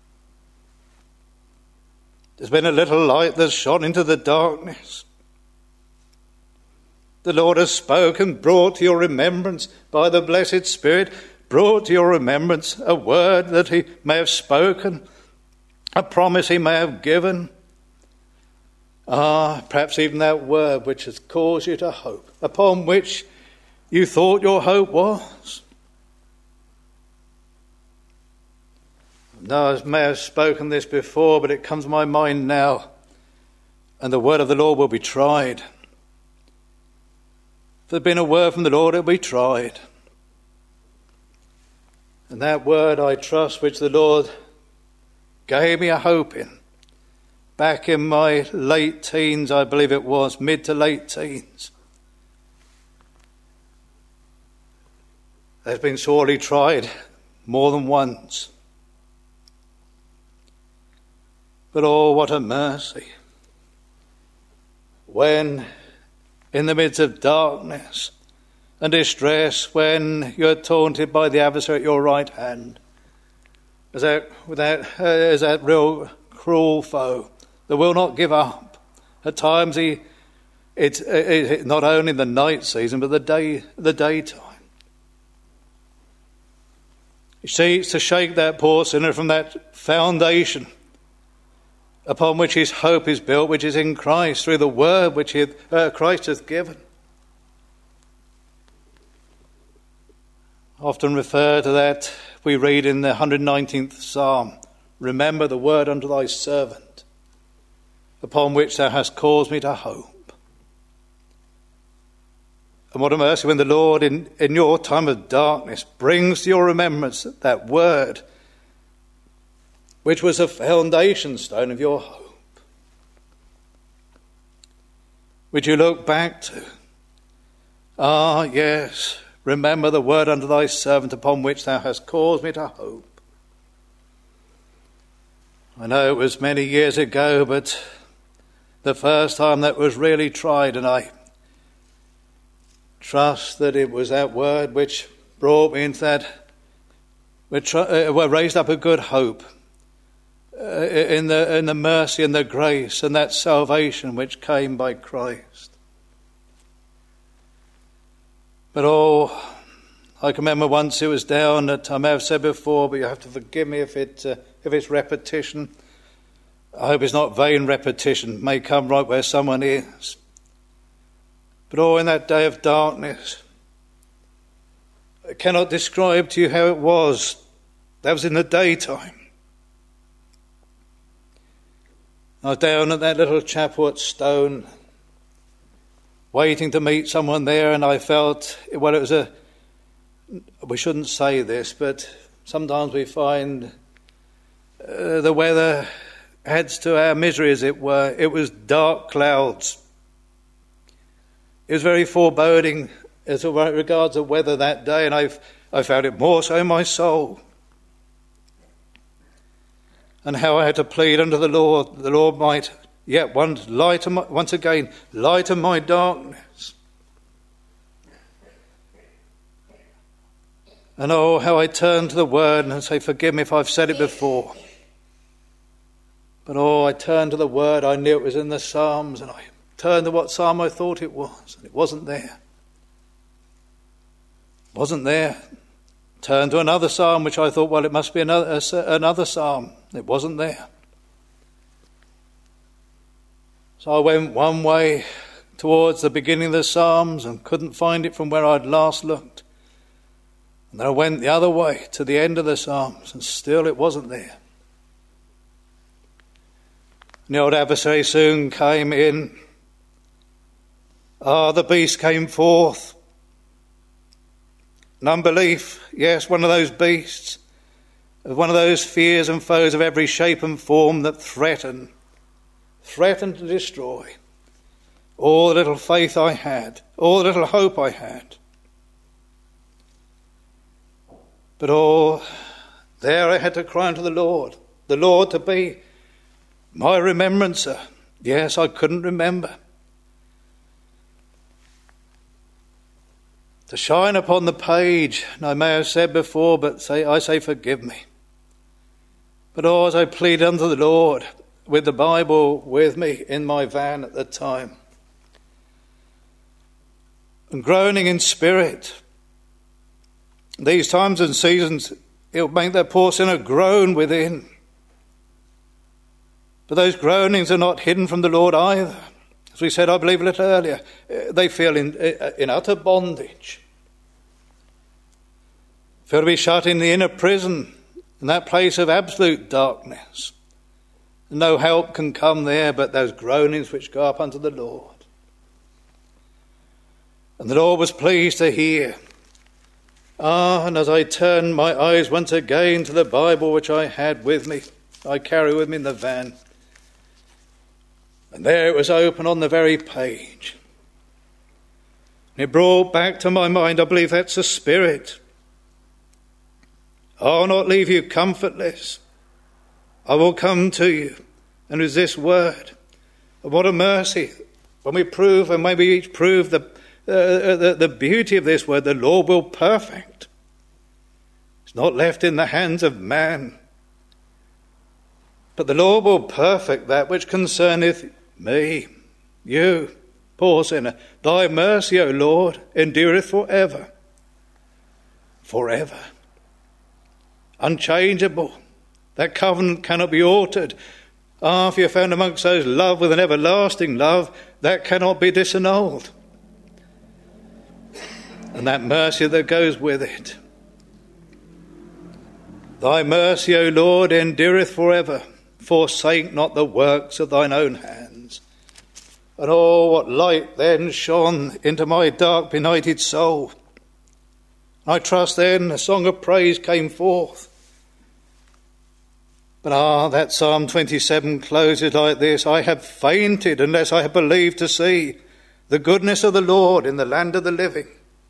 There's been a little light that's shone into the darkness. The Lord has spoken, brought to your remembrance by the blessed Spirit, brought to your remembrance a word that he may have spoken, a promise he may have given. Ah, perhaps even that word which has caused you to hope, upon which you thought your hope was. No, I may have spoken this before, but it comes to my mind now, and the word of the Lord will be tried. If there'd been a word from the Lord, it will be tried. And that word, I trust, which the Lord gave me a hope in, back in my late teens, I believe it was, mid to late teens, has been sorely tried more than once. But oh, what a mercy. When in the midst of darkness and distress, when you're taunted by the adversary at your right hand, as that, that, uh, as that real cruel foe that will not give up. At times he, it's it, it, not only the night season, but the day, the daytime. He seeks to shake that poor sinner from that foundation upon which his hope is built, which is in Christ, through the word which he, uh, Christ hath given. I often refer to that we read in the one hundred nineteenth Psalm, remember the word unto thy servant, upon which thou hast caused me to hope. And what a mercy when the Lord, in, in your time of darkness, brings to your remembrance that word, which was a foundation stone of your hope, which you look back to. Ah, yes, remember the word unto thy servant, upon which thou hast caused me to hope. I know it was many years ago, but the first time that was really tried, and I trust that it was that word which brought me into that, which uh, raised up a good hope uh, in the in the mercy and the grace and that salvation which came by Christ. But oh, I can remember once it was down that I may have said before, but you have to forgive me if it uh, if it's repetition. I hope it's not vain repetition. It may come right where someone is. But oh, in that day of darkness, I cannot describe to you how it was. That was in the daytime. I was down at that little chapel at Stone, waiting to meet someone there, and I felt, well, it was a, we shouldn't say this, but sometimes we find uh, the weather adds to our misery, as it were. It was dark clouds. It was very foreboding as regards the weather that day, and I've, I found it more so in my soul. And how I had to plead unto the Lord, the Lord might yet once, light my, once again lighten my darkness. And oh, how I turned to the Word and say, forgive me if I've said it before. But oh, I turned to the Word, I knew it was in the Psalms, and I turned to what Psalm I thought it was, and it wasn't there. It wasn't there. Turned to another Psalm, which I thought, well, it must be another, another Psalm. It wasn't there. So I went one way towards the beginning of the Psalms and couldn't find it from where I'd last looked. And then I went the other way to the end of the Psalms, and still it wasn't there. And the old adversary soon came in. Ah, the beast came forth. And unbelief, yes, one of those beasts, one of those fears and foes of every shape and form that threaten, threaten to destroy all the little faith I had, all the little hope I had. But oh, there I had to cry unto the Lord, the Lord to be my remembrancer. Yes, I couldn't remember. To shine upon the page, and I may have said before, but say I say forgive me. But oh, as I plead unto the Lord, with the Bible with me in my van at the time, and groaning in spirit, these times and seasons, it'll make that poor sinner groan within. But those groanings are not hidden from the Lord either. As we said, I believe a little earlier, they feel in, in utter bondage. Feel to be shut in the inner prison, in that place of absolute darkness. No help can come there but those groanings which go up unto the Lord. And the Lord was pleased to hear. Ah, and as I turned my eyes once again to the Bible which I had with me, I carry with me in the van, and there it was open on the very page. And it brought back to my mind, I believe that's the Spirit. I'll not leave you comfortless. I will come to you. And with this word, what a mercy. When we prove, and when we each prove the, uh, the, the beauty of this word, the Lord will perfect. It's not left in the hands of man. But the Lord will perfect that which concerneth me, you, poor sinner. Thy mercy, O Lord, endureth forever. Forever. Unchangeable. That covenant cannot be altered. Ah, if you're found amongst those love with an everlasting love, that cannot be disannulled. And that mercy that goes with it. Thy mercy, O Lord, endureth forever. Forsake not the works of thine own hands. And oh, what light then shone into my dark, benighted soul. I trust then a song of praise came forth. But ah, that Psalm twenty-seven closes like this: I have fainted unless I have believed to see the goodness of the Lord in the land of the living.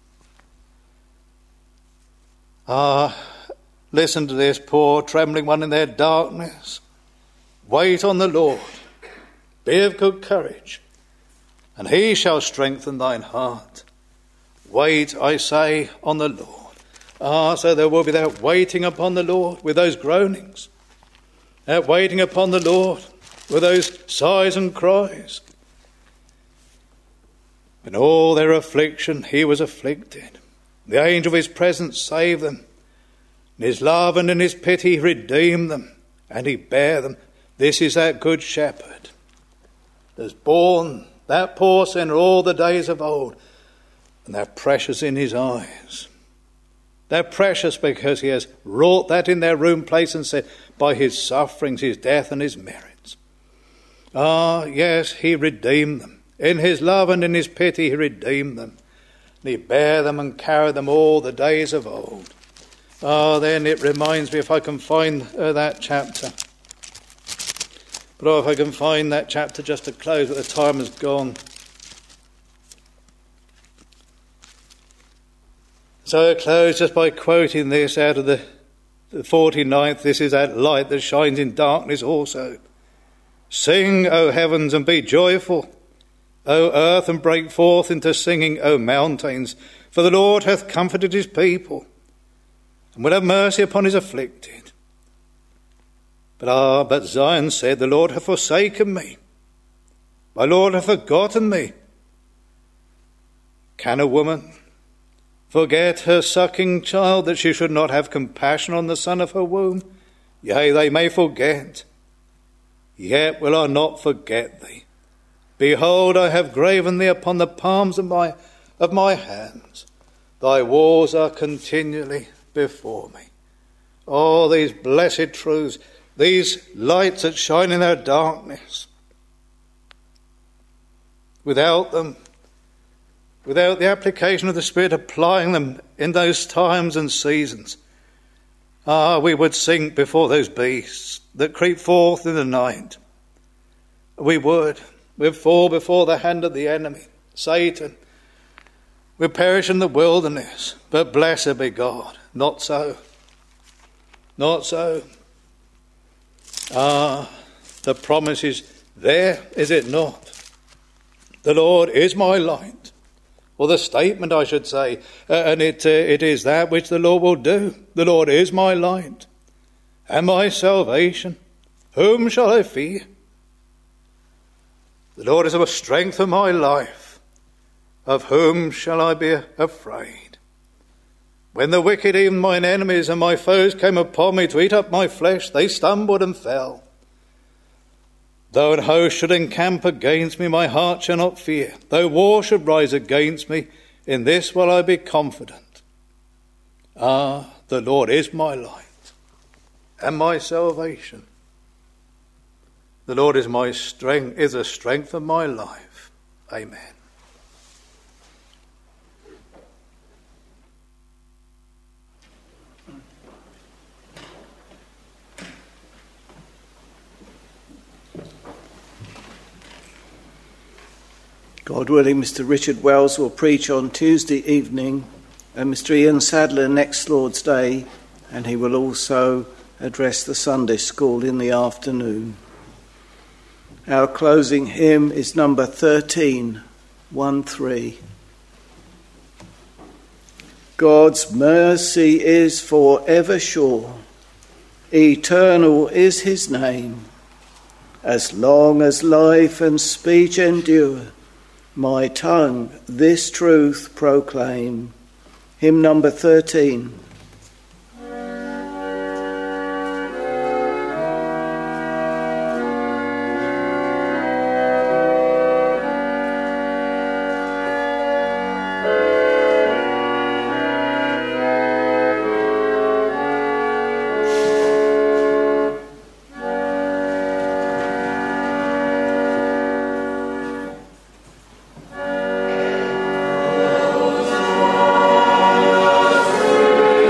Ah, listen to this, poor trembling one in their darkness. Wait on the Lord, be of good courage, and he shall strengthen thine heart. Wait, I say, on the Lord. Ah, so there will be that waiting upon the Lord with those groanings, that waiting upon the Lord with those sighs and cries. In all their affliction he was afflicted, The angel of his presence saved them. In his love and in his pity he redeemed them, and he bare them. This is that good shepherd that's borne that poor sinner all the days of old, and they're precious in his eyes. They're precious because he has wrought that in their room place and said, by his sufferings, his death and his merits. Ah, yes, he redeemed them. In his love and in his pity he redeemed them. And he bare them and carried them all the days of old. Ah, then it reminds me, if I can find uh, that chapter. But oh, if I can find that chapter just to close, but the time has gone. So I close just by quoting this out of the, the forty-ninth. This is that light that shines in darkness also. Sing, O heavens, and be joyful, O earth, and break forth into singing, O mountains. For the Lord hath comforted his people, and will have mercy upon his afflicted. But ah, but Zion said, the Lord hath forsaken me. My Lord hath forgotten me. Can a woman forget her sucking child, that she should not have compassion on the son of her womb? Yea, they may forget, yet will I not forget thee. Behold, I have graven thee upon the palms of my of my hands. Thy walls are continually before me. Oh, these blessed truths, these lights that shine in our darkness. Without them, without the application of the Spirit applying them in those times and seasons, ah, we would sink before those beasts that creep forth in the night. We would. We'd fall before the hand of the enemy, Satan. We'd perish in the wilderness. But blessed be God. Not so. Not so. Ah, the promise is there, is it not? The Lord is my light. Or the statement, I should say, uh, and it uh, it is that which the Lord will do. The Lord is my light and my salvation. Whom shall I fear? The Lord is the strength of my life. Of whom shall I be afraid? When the wicked, even mine enemies and my foes, came upon me to eat up my flesh, they stumbled and fell. Though an host should encamp against me, my heart shall not fear. Though war should rise against me, in this will I be confident. Ah, the Lord is my light and my salvation. The Lord is my strength, is the strength of my life. Amen. God willing, Mister Richard Wells will preach on Tuesday evening and Mister Ian Sadler next Lord's Day, and he will also address the Sunday school in the afternoon. Our closing hymn is number thirteen, one three. God's mercy is forever sure, eternal is his name. As long as life and speech endure, my tongue this truth proclaim. Hymn number thirteen. Oh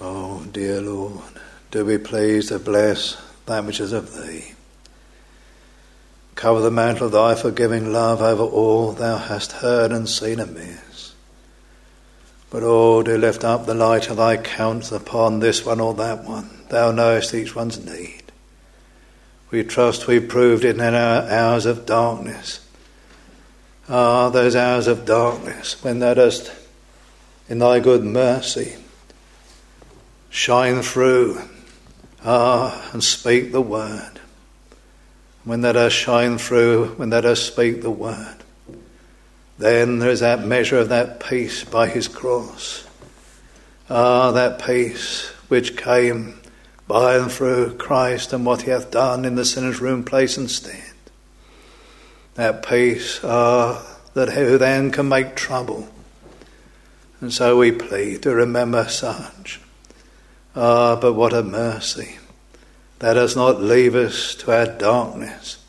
Oh, dear Lord, do be pleased to bless that which is of thee. Cover the mantle of thy forgiving love over all thou hast heard and seen amiss. But oh, do lift up the light of thy countenance upon this one or that one. Thou knowest each one's need. We trust we proved it in our hours of darkness. Ah, those hours of darkness when thou dost, in thy good mercy, shine through, ah, and speak the word. When thou dost shine through, when thou dost speak the word, then there is that measure of that peace by his cross. Ah, that peace which came by and through Christ and what he hath done in the sinner's room, place and stand. That peace, ah, that who then can make trouble. And so we plead to remember such. Ah, but what a mercy. That does not leave us to our darkness.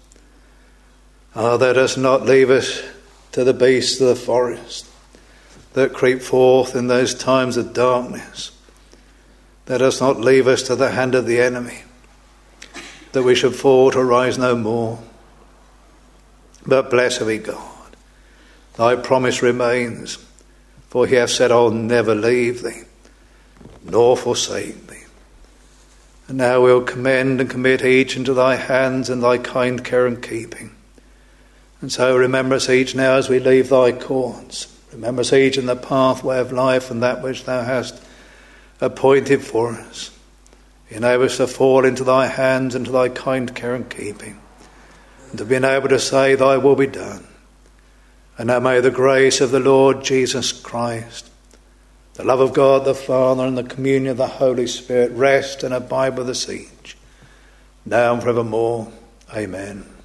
Ah, that does not leave us to the beasts of the forest that creep forth in those times of darkness. Let us not leave us to the hand of the enemy, that we should fall to rise no more. But blessed be God, thy promise remains, for he hath said, I'll never leave thee, nor forsake thee. And now we'll commend and commit each into thy hands and thy kind care and keeping. And so remember us each now as we leave thy courts. Remember us each in the pathway of life and that which thou hast appointed for us. Enable us to fall into thy hands and to thy kind care and keeping, and to be able to say, thy will be done. And now may the grace of the Lord Jesus Christ, the love of God the Father, and the communion of the Holy Spirit rest and abide with us each, now and forevermore. Amen.